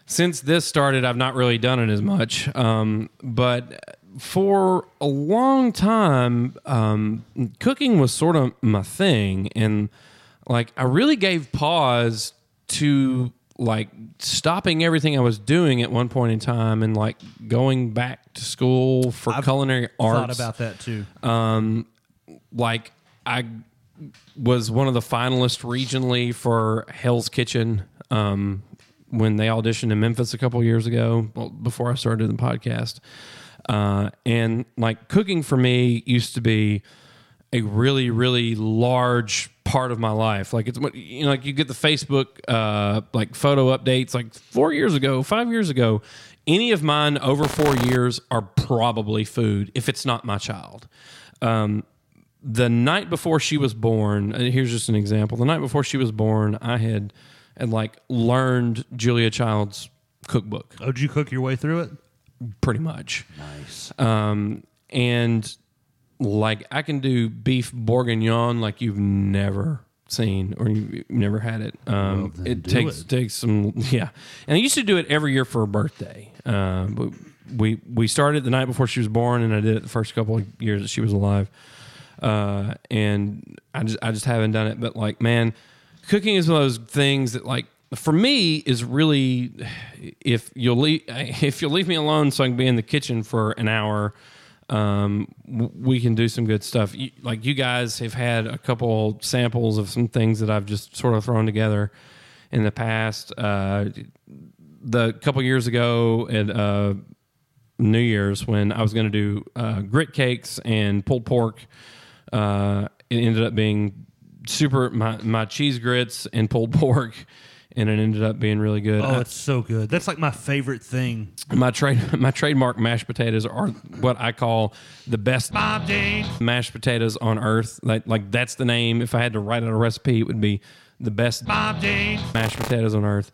since this started, I've not really done it as much. But for a long time, cooking was sort of my thing. And like, I really gave pause to like stopping everything I was doing at one point in time and like going back to school for culinary arts. Thought about that too. Like I was one of the finalists regionally for Hell's Kitchen when they auditioned in Memphis a couple years ago, before I started the podcast. And like cooking for me used to be a really, really large part of my life. Like it's, you know, like you get the Facebook like photo updates like 4 years ago, 5 years ago. Any of mine over 4 years are probably food if it's not my child. The night before she was born, here's just an example. The night before she was born, I had like learned Julia Child's cookbook. Oh, did you cook your way through it? Pretty much. Nice. And like I can do beef bourguignon like you've never seen or you've never had it. It takes some, yeah. And I used to do it every year for her birthday. But we started the night before she was born, and I did it the first couple of years that she was alive. And I just haven't done it. But like, man, cooking is one of those things that like for me is really, if you'll leave me alone so I can be in the kitchen for an hour, we can do some good stuff. Like you guys have had a couple samples of some things that I've just sort of thrown together in the past. The couple years ago at New Year's when I was going to do grit cakes and pulled pork, it ended up being my cheese grits and pulled pork, and it ended up being really good. Oh, it's so good. That's like my favorite thing. My trademark mashed potatoes are what I call the best mashed potatoes on earth. Like that's the name. If I had to write out a recipe, it would be the best mashed potatoes on earth.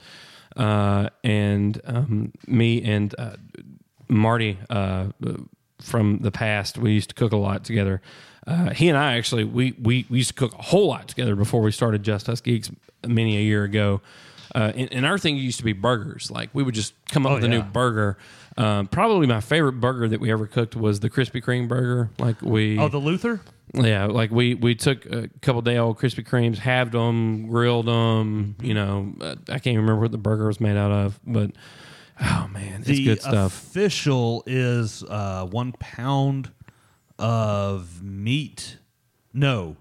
And me and Marty from the past, we used to cook a lot together. He and I actually we used to cook a whole lot together before we started Just Us Geeks many a year ago. And our thing used to be burgers. Like we would just come up with a new burger. Probably my favorite burger that we ever cooked was the Krispy Kreme burger. Like the Luther? Yeah, like we took a couple day old Krispy Kremes, halved them, grilled them. You know, I can't remember what the burger was made out of, but oh man, it's good stuff. The official is 1 pound of meat. No,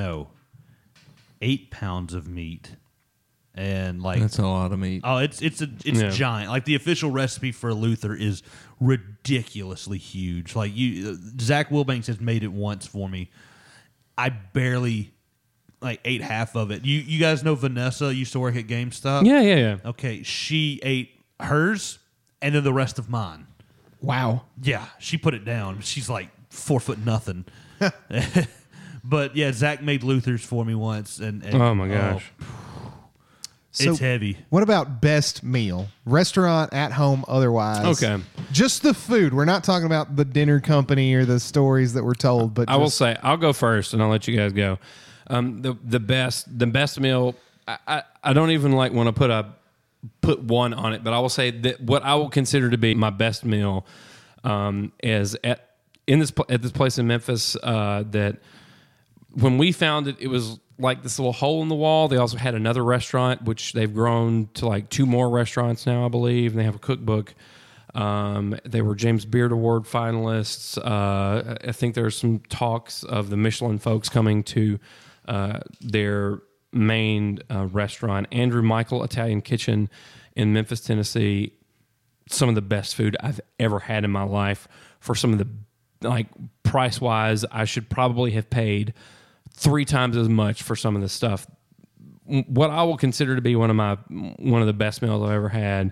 8 pounds of meat. And like that's a lot of meat. Oh, it's giant. Like the official recipe for Luther is ridiculously huge. Like Zach Wilbanks has made it once for me. I barely ate half of it. You guys know Vanessa used to work at GameStop? Yeah. Okay, she ate hers and then the rest of mine. Wow. Yeah, she put it down. She's like 4 foot nothing. But yeah, Zach made Luther's for me once, and oh my gosh. So it's heavy. What about best meal? Restaurant, at home, otherwise. Okay. Just the food. We're not talking about the dinner company or the stories that were told. But I will say, I'll go first, and I'll let you guys go. The best meal. I don't even want to put one on it, but I will say that what I will consider to be my best meal is at this place in Memphis. That when we found it, it was like this little hole in the wall. They also had another restaurant, which they've grown to like 2 more restaurants now, I believe, and they have a cookbook. They were James Beard Award finalists. I think there's some talks of the Michelin folks coming to their main restaurant, Andrew Michael Italian Kitchen in Memphis, Tennessee. Some of the best food I've ever had in my life. For some of the price wise, I should probably have paid 3 times as much for some of the stuff. What I will consider to be one of the best meals I've ever had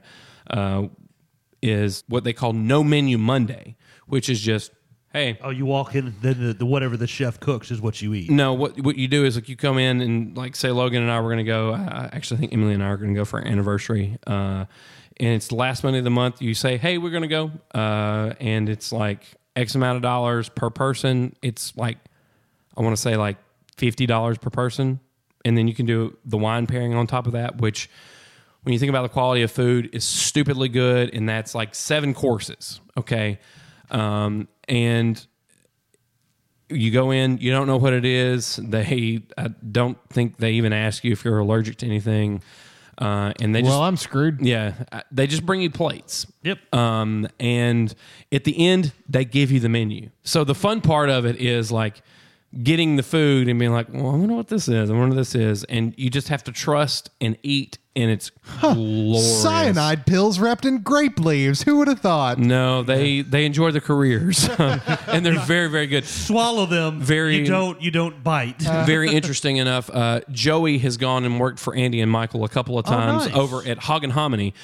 is what they call No Menu Monday, which is just, hey. Oh, you walk in, then the whatever the chef cooks is what you eat. No, what you do is you come in and say Logan and I were going to go. I actually think Emily and I are going to go for our anniversary. And it's the last Monday of the month. You say, hey, we're going to go. And it's like X amount of dollars per person. It's like, I want to say $50 per person. And then you can do the wine pairing on top of that, which when you think about the quality of food, is stupidly good, and that's like 7 courses. Okay, and you go in, you don't know what it is. I don't think they even ask you if you're allergic to anything. And they I'm screwed. Yeah, they just bring you plates. Yep. And at the end, they give you the menu. So the fun part of it is like getting the food and being like, well, I wonder what this is. I wonder what this is. And you just have to trust and eat, and it's glorious. Cyanide pills wrapped in grape leaves. Who would have thought? No, they enjoy their careers, and they're very, very good. Swallow them. Very- You don't bite. Very interesting enough. Joey has gone and worked for Andy and Michael a couple of times nice. over at Hog and Hominy.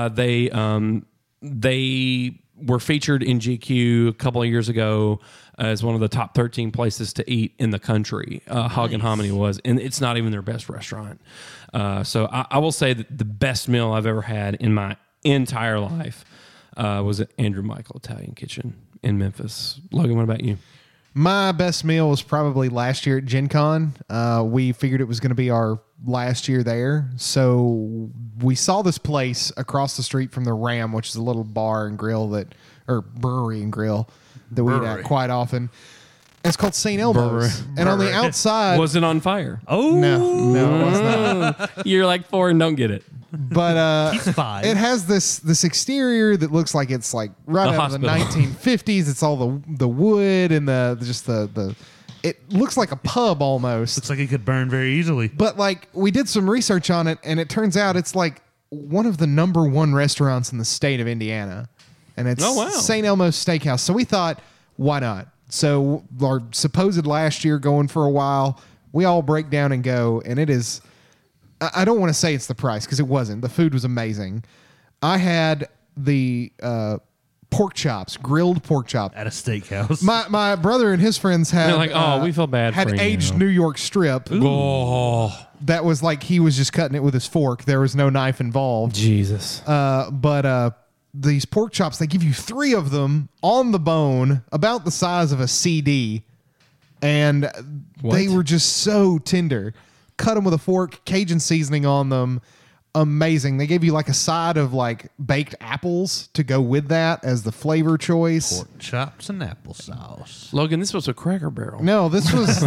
They were featured in GQ a couple of years ago as one of the top 13 places to eat in the country. Hog and Hominy was, and it's not even their best restaurant. So I will say that the best meal I've ever had in my entire life was at Andrew Michael Italian Kitchen in Memphis. Logan, what about you? My best meal was probably last year at Gen Con. We figured it was going to be our last year there. So we saw this place across the street from the Ram, which is a little bar and grill or brewery and grill that we eat at quite often. And it's called St. Elmo's. And on the outside... Was it on fire? Oh. No, it was not. You're like 4 and don't get it. But He's 5. it has this exterior that looks like it's like right out of the hospital. 1950s. It's all the wood and the it looks like a pub almost. Looks like it could burn very easily. But like we did some research on it, and it turns out it's like one of the number 1 restaurants in the state of Indiana, and it's Oh, wow. St. Elmo's Steakhouse. So we thought, why not? So our supposed last year going for a while, we all break down and go, and it is. I don't want to say it's the price because it wasn't. The food was amazing. I had the pork chops, grilled pork chop. At a steakhouse. My brother and his friends had They're like, oh, we feel bad had for you. aged New York strip. Oh, That was like he was just cutting it with his fork. There was no knife involved. Jesus. But these pork chops, they give you 3 of them on the bone, about the size of a CD, and they were just so tender. Cut them with a fork, Cajun seasoning on them. Amazing. They gave you like a side of like baked apples to go with that as the flavor choice. Pork chops and applesauce. Logan, this was a Cracker Barrel. No, this was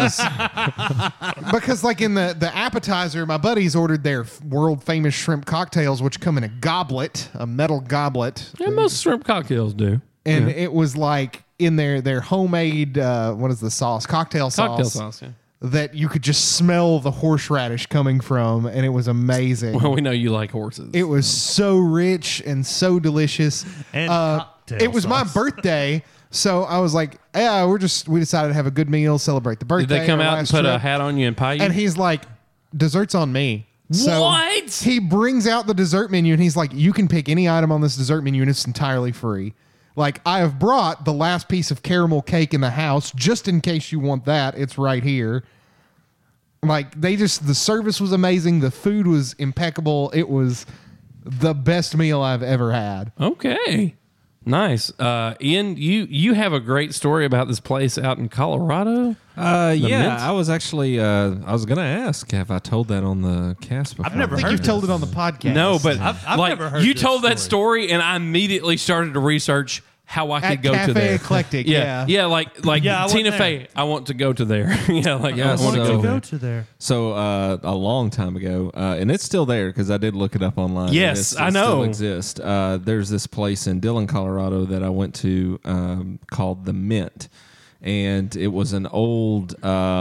because like in the appetizer, my buddies ordered their world famous shrimp cocktails, which come in a goblet, a metal goblet, Yeah, most shrimp cocktails do. and it was like in their homemade what is the sauce? Cocktail Cocktail sauce, yeah. that you could just smell the horseradish coming from, and it was amazing. Well, we know you like horses. It was so rich and so delicious. And cocktail it was my sauce. birthday, so I was like, "Yeah, we decided to have a good meal, celebrate the birthday." Did they come our out and last put a trip." hat on you and pie you? And he's like, "Dessert's on me." So What? He brings out the dessert menu, and he's like, "You can pick any item on this dessert menu, and it's entirely free." Like, I have brought the last piece of caramel cake in the house just in case you want that. It's right here. Like, the service was amazing. The food was impeccable. It was the best meal I've ever had. Okay. Nice. Ian, you have a great story about this place out in Colorado. Yeah, Mint? I was actually I was gonna ask, have I told that on the cast before? I've never I think heard you've this. told it on the podcast. No, but I've like never heard you this told that story. story, and I immediately started to research how I could At go Cafe to there. Eclectic, yeah, like Yeah, I want Tina there. Fey. I want to go to there. Yeah, like Yeah, I want to so- go there. Go to there. So a long time ago, and it's still there because I did look it up online. Yes, and I it know. Still exists. There's this place in Dillon, Colorado that I went to called the Mint, and it was an old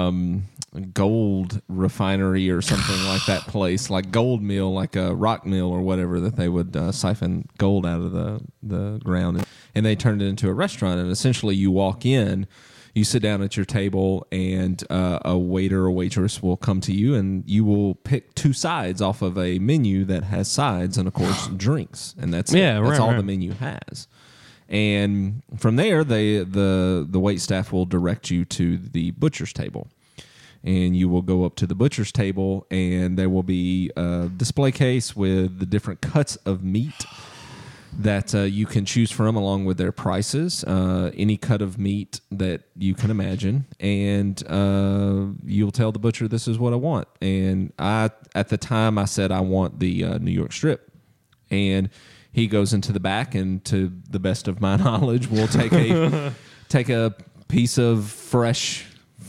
gold refinery or something like that place, like gold mill, like a rock mill or whatever, that they would siphon gold out of the ground, and they turned it into a restaurant. And essentially, you walk in. You sit down at your table, and a waiter or waitress will come to you, and you will pick 2 sides off of a menu that has sides and, of course, drinks, and that's Yeah, it. That's right, all right. the menu has. And from there, the wait staff will direct you to the butcher's table, and you will go up to the butcher's table, and there will be a display case with the different cuts of meat that you can choose from along with their prices, any cut of meat that you can imagine, and you'll tell the butcher, this is what I want. And at the time I said I want the New York strip, and he goes into the back, and to the best of my knowledge, we'll take a piece of freshly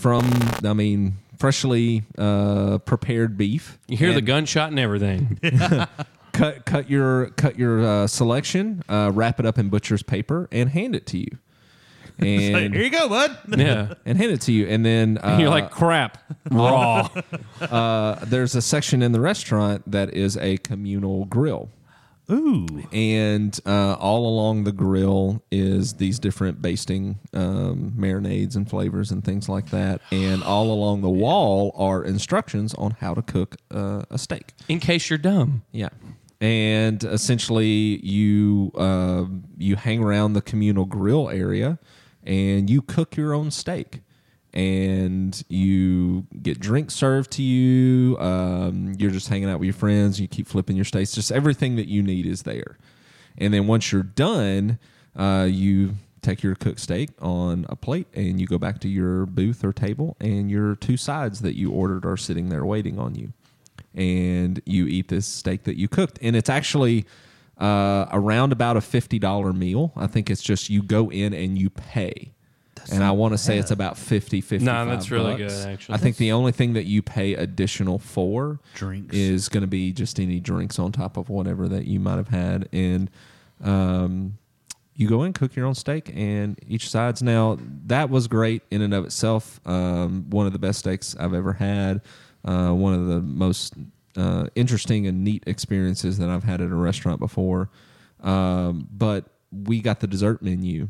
prepared beef. You hear the gunshot and everything. Cut your selection, wrap it up in butcher's paper, and hand it to you. And Like, here you go, bud. Yeah. and hand it to you, and then You're like, crap, raw. there's a section in the restaurant that is a communal grill. Ooh. And all along the grill is these different basting marinades and flavors and things like that. And all along the wall are instructions on how to cook a steak. In case you're dumb. Yeah. And essentially, you hang around the communal grill area, and you cook your own steak. And you get drinks served to you. You're just hanging out with your friends. You keep flipping your steaks. Just everything that you need is there. And then once you're done, you take your cooked steak on a plate, and you go back to your booth or table, and your 2 sides that you ordered are sitting there waiting on you. And you eat this steak that you cooked. And it's actually around about a $50 meal. I think it's just you go in and you pay. And I want to say it's about 55 No, that's really bucks. good, actually. I think the only thing that you pay additional for Drinks. is going to be just any drinks on top of whatever that you might have had. And you go in, cook your own steak, and each side's now. That was great in and of itself. One of the best steaks I've ever had. One of the most interesting and neat experiences that I've had at a restaurant before. But we got the dessert menu.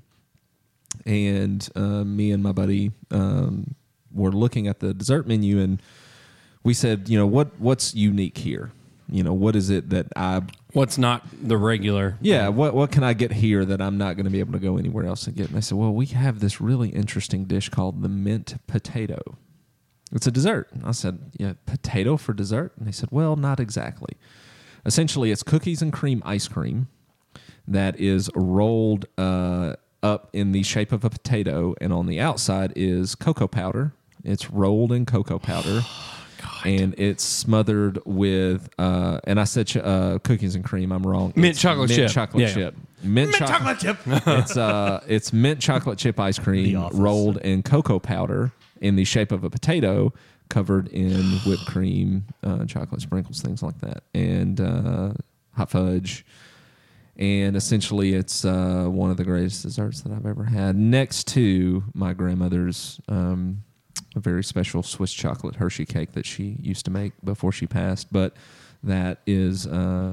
And me and my buddy were looking at the dessert menu, and we said, what's unique here? What is it that What's not the regular? Yeah, what can I get here that I'm not going to be able to go anywhere else and get? And they said, well, we have this really interesting dish called the mint potato. It's a dessert. And I said, yeah, potato for dessert? And they said, well, not exactly. Essentially, it's cookies and cream ice cream that is rolled up in the shape of a potato, and on the outside is cocoa powder. It's rolled in cocoa powder, and it's smothered with. And I said cookies and cream. I'm wrong. Mint chocolate chip. Chocolate Yeah. chip. Mint chocolate chip. It's mint chocolate chip ice cream rolled in cocoa powder in the shape of a potato, covered in whipped cream, chocolate sprinkles, things like that, and hot fudge. And essentially, it's one of the greatest desserts that I've ever had, next to my grandmother's a very special Swiss chocolate Hershey cake that she used to make before she passed. But that is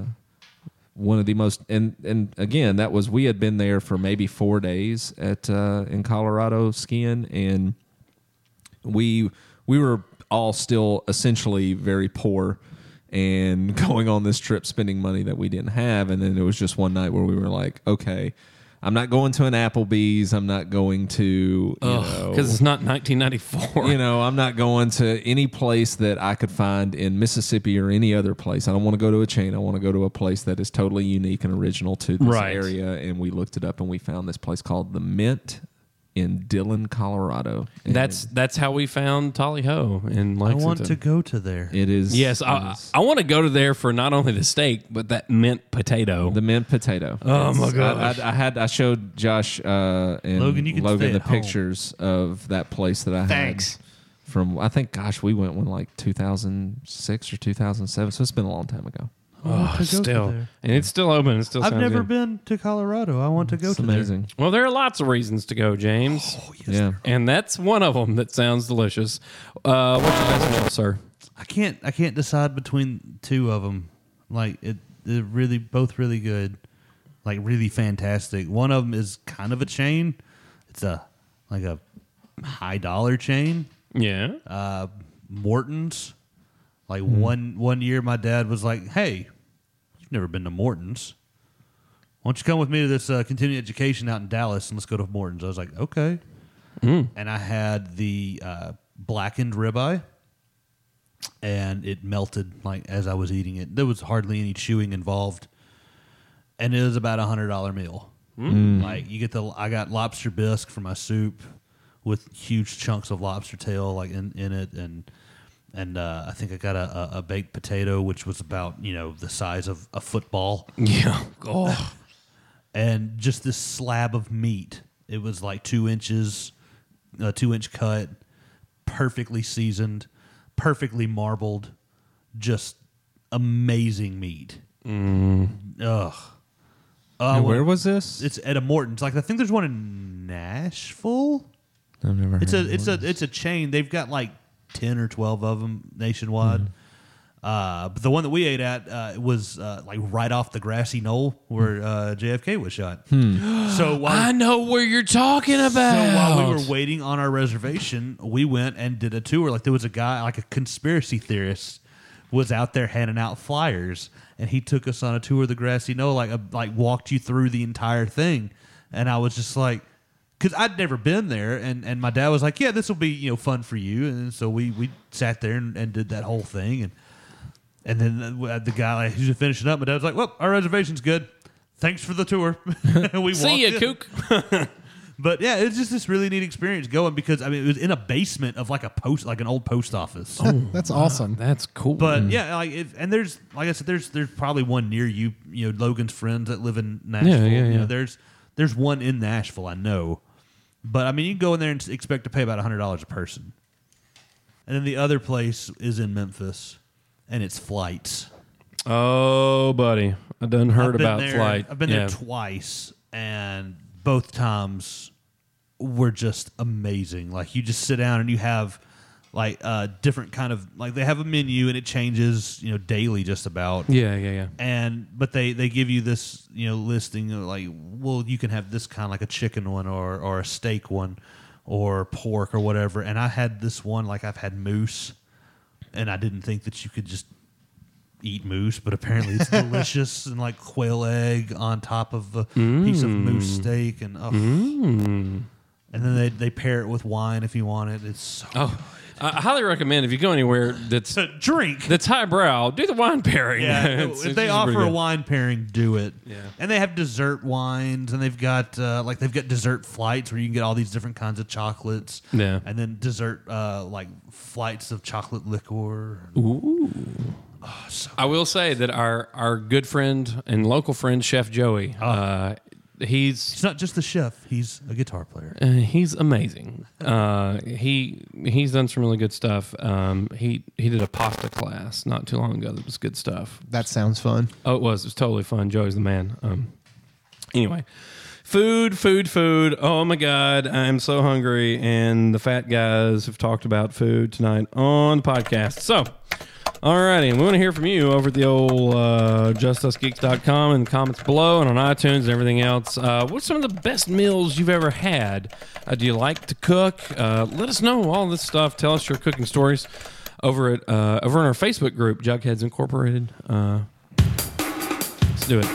one of the most, and again, that was, we had been there for maybe 4 days in Colorado skiing, and we were all still essentially very poor and going on this trip, spending money that we didn't have. And then it was just one night where we were like, okay, I'm not going to an Applebee's. I'm not going to, because it's not 1994. I'm not going to any place that I could find in Mississippi or any other place. I don't want to go to a chain. I want to go to a place that is totally unique and original to this area. And we looked it up, and we found this place called The Mint in Dillon, Colorado. And that's how we found Tally Ho in Lexington. I want to go to there. it is. Yes, I want to go to there for not only the steak, but that mint potato. The mint potato. Oh, my gosh. I showed Josh and Logan, you can stay the at home. pictures of that place that I had. Thanks. From, I think, we went when like 2006 or 2007, so it's been a long time ago. Still. And it's still open. It still I've sounds never good. been to Colorado. I want to go It's to amazing. Well, there are lots of reasons to go, James. Yeah. And that's one of them that sounds delicious. What's your best meal, sir? there. I can't decide between two of them. Like they're really both really good. Like really fantastic. One of them is kind of a chain. It's a high dollar chain. Yeah. Morton's. Like one year, my dad was like, "Hey, you've never been to Morton's. Why don't you come with me to this continuing education out in Dallas and let's go to Morton's?" I was like, "Okay." And I had the blackened ribeye, and it melted like as I was eating it. There was hardly any chewing involved, and it was about $100 meal. Like you get I got lobster bisque for my soup with huge chunks of lobster tail like in it, and I think I got a baked potato which was about the size of a football. Yeah. Oh. And just this slab of meat. It was like 2 inches, 2-inch cut, perfectly seasoned, perfectly marbled, just amazing meat. Ugh. Where was this? It's at a Morton's. Like I think there's one in Nashville. I've never heard It's a chain. They've got like 10 or 12 of them nationwide. But the one that we ate at was like right off the grassy knoll where JFK was shot. So I know where you're talking about. So while we were waiting on our reservation, we went and did a tour. Like there was a guy, like a conspiracy theorist, was out there handing out flyers, and he took us on a tour of the grassy knoll, like walked you through the entire thing. And I was just like, because I'd never been there, and my dad was like, "Yeah, this will be fun for you." And so we sat there and did that whole thing, and then the guy who's just finishing up, my dad was like, "Well, our reservation's good. Thanks for the tour." We See ya, kook. But yeah, it was just this really neat experience going because it was in a basement of like an old post office. Oh, that's awesome. That's cool. But yeah, and there's like I said, there's probably one near you. Logan's friends that live in Nashville. Yeah. There's one in Nashville, I know. But you can go in there and expect to pay about $100 a person. And then the other place is in Memphis, and it's Flights. Oh, buddy, I done heard about Flight. I've been there twice, and both times were just amazing. Like you just sit down and you have like different kind of like they have a menu and it changes daily just about. Yeah. But they give you this listing of like, well, you can have this kind of like a chicken one or a steak one or pork or whatever. And I had this one, like I've had moose, and I didn't think that you could just eat moose, but apparently it's delicious, and like quail egg on top of a piece of moose steak, and and then they pair it with wine if you want it. It's so good. I highly recommend if you go anywhere that's drink that's highbrow, do the wine pairing. Yeah, if they offer a good. wine pairing, do it. Yeah, and they have dessert wines, and they've got dessert flights where you can get all these different kinds of chocolates. Yeah, and then dessert like flights of chocolate liqueur. Ooh. Oh, so I will say that our good friend and local friend Chef Joey, he's not just the chef; he's a guitar player. He's amazing. He's done some really good stuff. He did a pasta class not too long ago that was good stuff. That sounds fun. Oh, it was totally fun. Joey's the man. Anyway, food. Oh my God, I'm so hungry, and the fat guys have talked about food tonight on the podcast. So. Alrighty, and we want to hear from you over at the old justusgeeks.com and the comments below and on iTunes and everything else. What's some of the best meals you've ever had? Do you like to cook? Let us know all this stuff. Tell us your cooking stories over in our Facebook group, Jugheads Incorporated. Let's do it.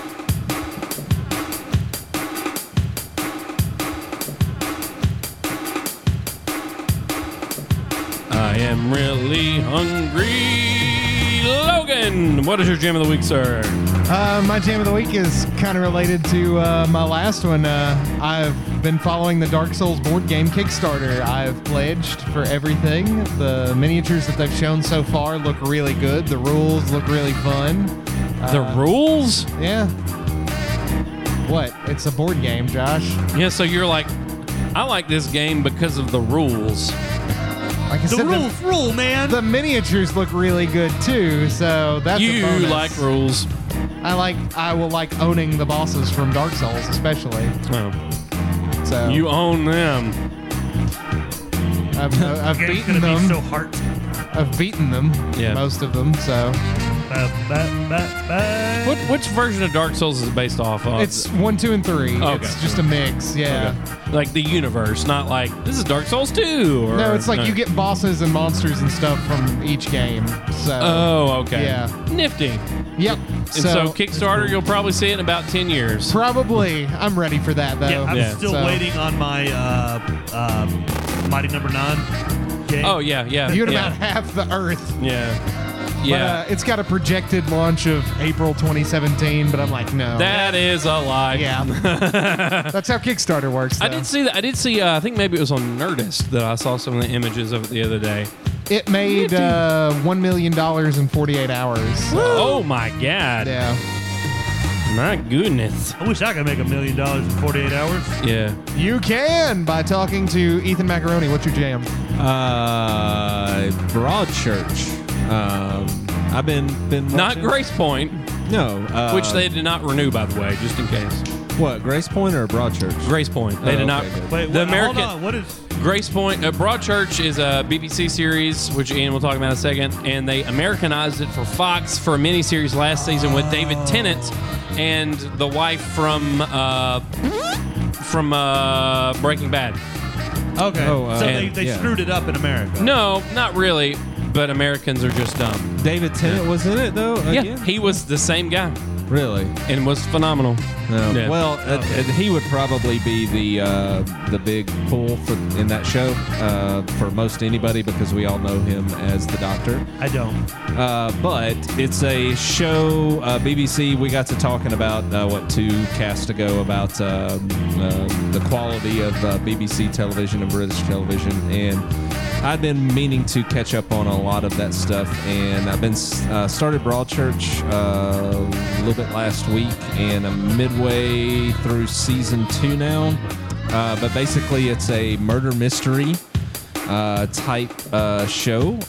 I am really hungry. Logan, what is your jam of the week, sir? My jam of the week is kind of related to my last one. I've been following the Dark Souls board game Kickstarter. I've pledged for everything. The miniatures that they've shown so far look really good. The rules look really fun. The rules? Yeah. What? It's a board game, Josh. Yeah, so you're like, I like this game because of the rules. Like I said, rule, man. The miniatures look really good too, so that's a bonus. You like rules. I will like owning the bosses from Dark Souls, especially. Oh. So You own them. I've beaten them. Be so hard. I've beaten them, Yeah. most of them. So Which version of Dark Souls is it based off of? it's 1, 2, and 3. Okay. It's just a mix. Yeah. Okay. Like the universe, not like this is Dark Souls 2. Or, No, it's like you get bosses and monsters and stuff from each game. So. Oh, okay. Yeah. Nifty. Yep. And so Kickstarter, you'll probably see it in about 10 years. Probably. I'm ready for that though. Yeah, I'm still So- waiting on my Mighty Number 9 game. Oh, yeah. You had about half the Earth. Yeah. Yeah. But, it's got a projected launch of April 2017, but I'm like, no. That is a lie. Yeah. That's how Kickstarter works. I though. did see that. I did see. I think maybe it was on Nerdist that I saw some of the images of it the other day. It made $1 million in 48 hours. So, Oh my god! yeah. My goodness. I wish I could make $1 million in 48 hours. Yeah. You can by talking to Ethan Macaroni. What's your jam? Broadchurch. I've been watching. Not Grace Point, No. which they did not renew, by the way, just in case. What? Grace Point or Broadchurch? Grace Point. They Oh, did not. okay, good. Wait, The hold American on. What is? Grace Point, Broadchurch is a BBC series, which Ian will talk about in a second, and they Americanized it for Fox for a miniseries last season with David Tennant and the wife from Breaking Bad. Okay. Oh, so and- they yeah. screwed it up in America. No, not really, but Americans are just dumb. David Tennant was in it though. Yeah, Again? he was the same guy Really? and was phenomenal. No. Yeah. Well, he would probably be the big pull in that show for most anybody because we all know him as the Doctor. I don't. But it's a show. BBC. We got to talking about 2 casts ago about the quality of BBC television and British television, and I've been meaning to catch up on a lot of that stuff, and I've been started Broadchurch a little bit last week, and I'm midway through season 2 now. But basically, it's a murder mystery type show.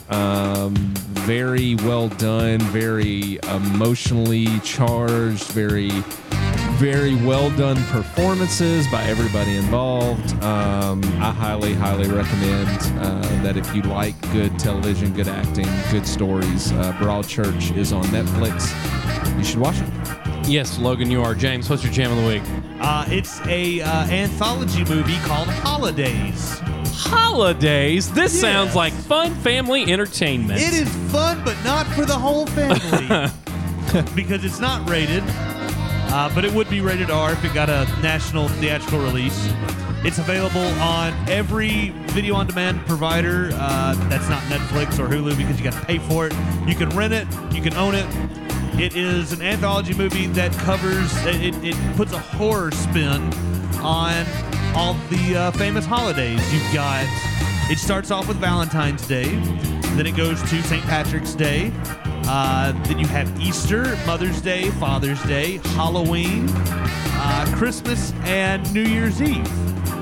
Very well done, very emotionally charged, very well done performances by everybody involved. I highly recommend that if you like good television, good acting, good stories, Broadchurch is on Netflix. You should watch it. Yes, Logan, you are. James, what's your jam of the week? It's a anthology movie called Holidays. Holidays. This Yeah. sounds like fun family entertainment. It is fun, but not for the whole family because it's not rated. But it would be rated R if it got a national theatrical release. It's available on every video-on-demand provider that's not Netflix or Hulu because you got to pay for it. You can rent it. You can own it. It is an anthology movie that covers, it puts a horror spin on all the famous holidays. You've got, it starts off with Valentine's Day, then it goes to St. Patrick's Day, then you have Easter, Mother's Day, Father's Day, Halloween, Christmas, and New Year's Eve.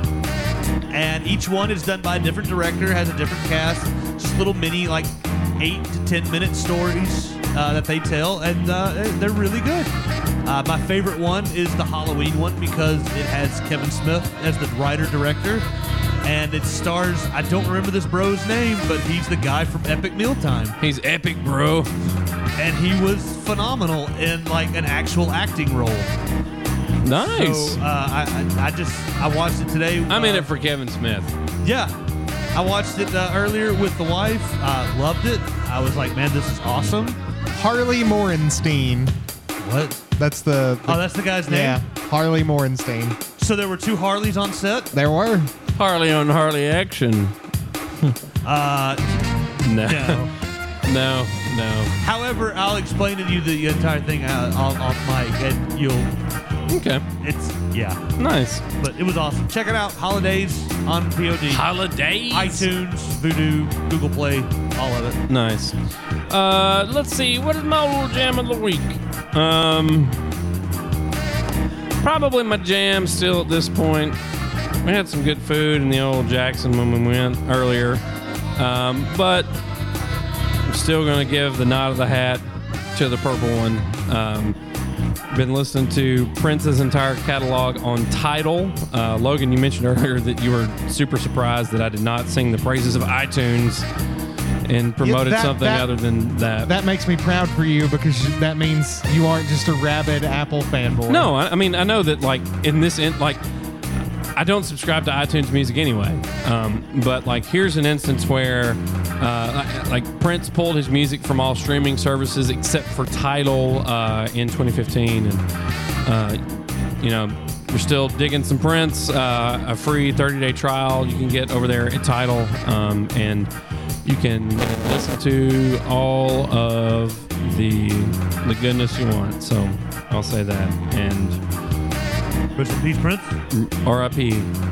And each one is done by a different director, has a different cast, just little mini, like 8 to 10 minute stories that they tell, and they're really good. My favorite one is the Halloween one because it has Kevin Smith as the writer-director, and it stars, I don't remember this bro's name, but he's the guy from Epic Mealtime. He's epic, bro. And he was phenomenal in like an actual acting role. Nice. So I watched it today. I'm in it for Kevin Smith. Yeah. I watched it earlier with the wife. Loved it. I was like, man, this is awesome. Harley Morenstein. What? That's the Oh, that's the guy's name? yeah, Harley Morenstein. So there were 2 Harleys on set? There were. Harley on Harley action. No. No. However, I'll explain to you the entire thing off mic, and you'll. Okay. It's yeah, Nice. but it was awesome. Check it out. Holidays on POD, Holidays. iTunes, Vudu, Google Play, all of it. Nice. Let's see. What is my little jam of the week? Probably my jam still at this point. We had some good food in the old Jackson when we went earlier. But I'm still going to give the nod of the hat to the purple one. Been listening to Prince's entire catalog on Tidal. Logan, you mentioned earlier that you were super surprised that I did not sing the praises of iTunes and promoted something other than that. That makes me proud for you because that means you aren't just a rabid Apple fanboy. No, I mean, I know that, like, in this, like, I don't subscribe to iTunes Music anyway. But, like, here's an instance where, like, Prince pulled his music from all streaming services except for Tidal in 2015. And, you know, you're still digging some Prince, a free 30-day trial you can get over there at Tidal. And you can listen to all of goodness you want. So I'll say that. And Rest in peace, Prince. R.I.P.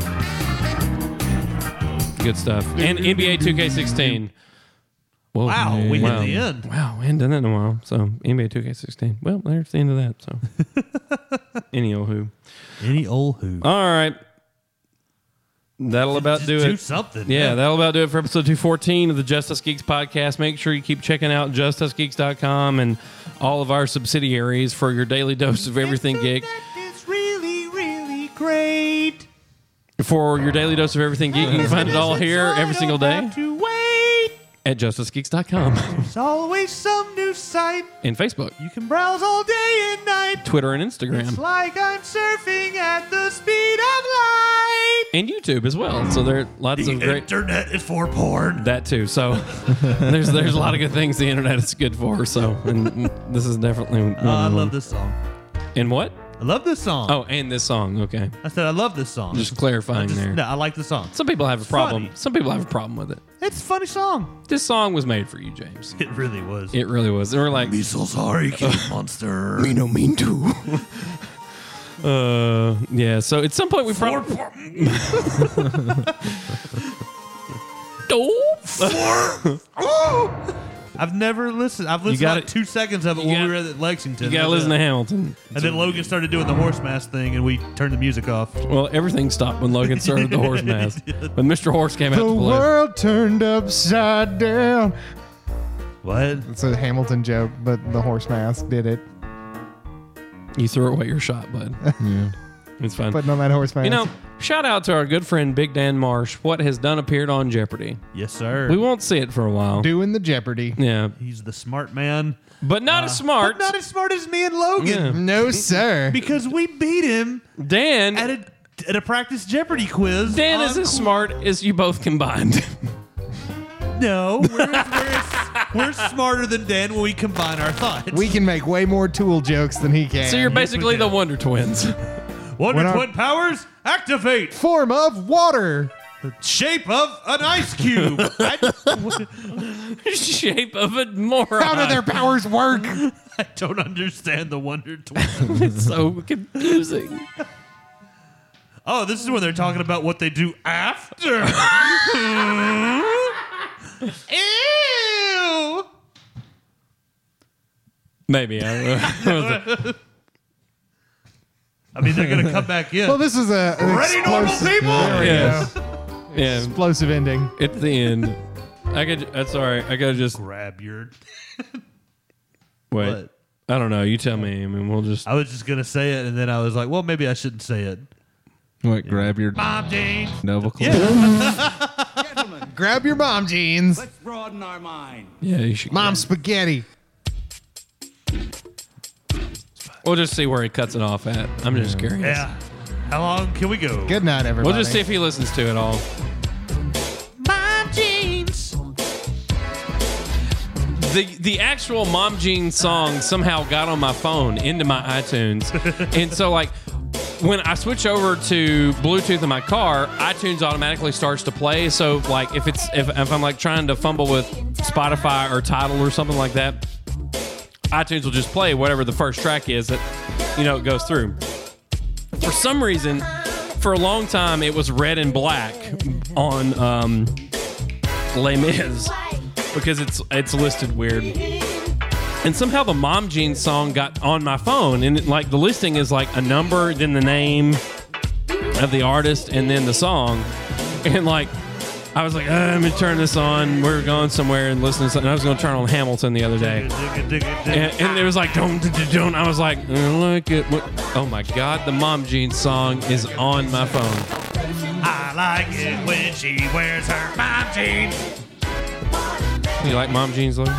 Good stuff. And NBA 2K16. Whoa, Wow, we hit wow. the end. Wow, we hadn't done that in a while. So NBA 2K16. Well, there's the end of that. So any old who. Any old who. All right. That'll about Just do do it. something. Yeah, that'll about do it for episode 214 of the Just Us Geeks podcast. Make sure you keep checking out justusgeeks.com and all of our subsidiaries for your daily dose of everything geek. It's really, really great. For your daily dose of everything geek, you can find it all here every single day To wait. at justusgeeks.com There's always some new site. and Facebook, You can browse all day and night. Twitter, and It's Instagram, like I'm surfing at the speed of light. and YouTube as well. So there are lots of great. Internet is for porn. That too. So there's a lot of good things the internet is good for. So and this is definitely one I of them. love this song. And what? I love this song. Oh, and this song. Okay, I said I love this song. just clarifying there. No, I like the song. Some people have a problem. funny. Some people have a problem with it. It's a funny song. This song was made for you, James. It really was. It really was. And we're like, Me so sorry, King Monster. me no mean to. Yeah. So at some point we probably. I've never listened. I've listened to gotta- like 2 seconds of it you when we gotta- were at Lexington. You gotta listen to Hamilton. And then Logan started doing the horse mask thing, and we turned the music off. Well, everything stopped when Logan started the horse mask. When Mr. Horse came out The to play. world turned upside down. What? It's a Hamilton joke, but the horse mask did it. You threw away your shot, bud. Yeah. It's fine. Putting on that horse mask. You know, shout out to our good friend Big Dan Marsh. What has done appeared on Jeopardy. Yes, sir. We won't see it for a while. doing the Jeopardy. Yeah. He's the smart man. But not as smart. But not as smart as me and Logan. Yeah. No, sir. Because we beat him Dan. at a practice Jeopardy quiz. Dan is on- as smart as you both combined. No, we're smarter than Dan when we combine our thoughts. We can make way more Tool jokes than he can. So you're basically we the can. Wonder Twins. Wonder When our- Twin powers activate. form of water. Shape of an ice cube. Shape of a moron. How do their powers work? I don't understand the Wonder Twins. It's so confusing. Oh, this is when they're talking about what they do after. Ew. Maybe. I don't know. I mean, they're gonna come back in. Well, this is an Ready, normal people? There we Yes. go. Yeah. Explosive ending. At the end. That's all right. I gotta just Grab your. wait. What? I don't know. You tell me. I mean, we'll just. I was just gonna say it, and then I was like, well, maybe I shouldn't say it. What? Grab your Mom jeans. Nova Club. Gentlemen, Grab your mom jeans. let's broaden our mind. Yeah, you should. Mom spaghetti. We'll just see where he cuts it off at. I'm just curious. Yeah. How long can we go? Good night, everybody. We'll just see if he listens to it all. Mom jeans. The actual Mom Jean song somehow got on my phone into my iTunes. And so like when I switch over to Bluetooth in my car, iTunes automatically starts to play. So like if I'm like trying to fumble with Spotify or Tidal or something like that, iTunes will just play whatever the first track is that it goes through. For some reason, for a long time it was Red and Black on Les Mis because it's listed weird. And somehow the Mom Jean song got on my phone, and the listing is like a number, then the name of the artist, and then the song. And I was like, let me turn this on. We were going somewhere and listening to something. I was going to turn on Hamilton the other day. And it was like, don't. I was like, look at what. Oh my God, the Mom Jean song is on my phone. I like it when she wears her mom jeans. You like Mom Jeans, Logan?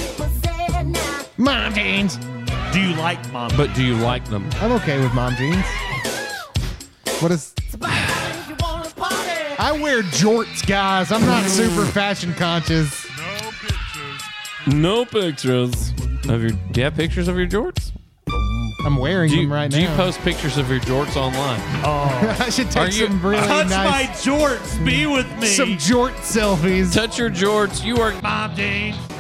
Mom jeans. Do you like mom? But do you like them? I'm okay with mom jeans. What is? I wear jorts, guys. I'm not super fashion conscious. No pictures of your. Do you have pictures of your jorts? I'm wearing them right do you now. post pictures of your jorts online? I should Are take you- some really Touch nice, my jorts. Be with me. some jort selfies. Touch your jorts. You are mom jeans.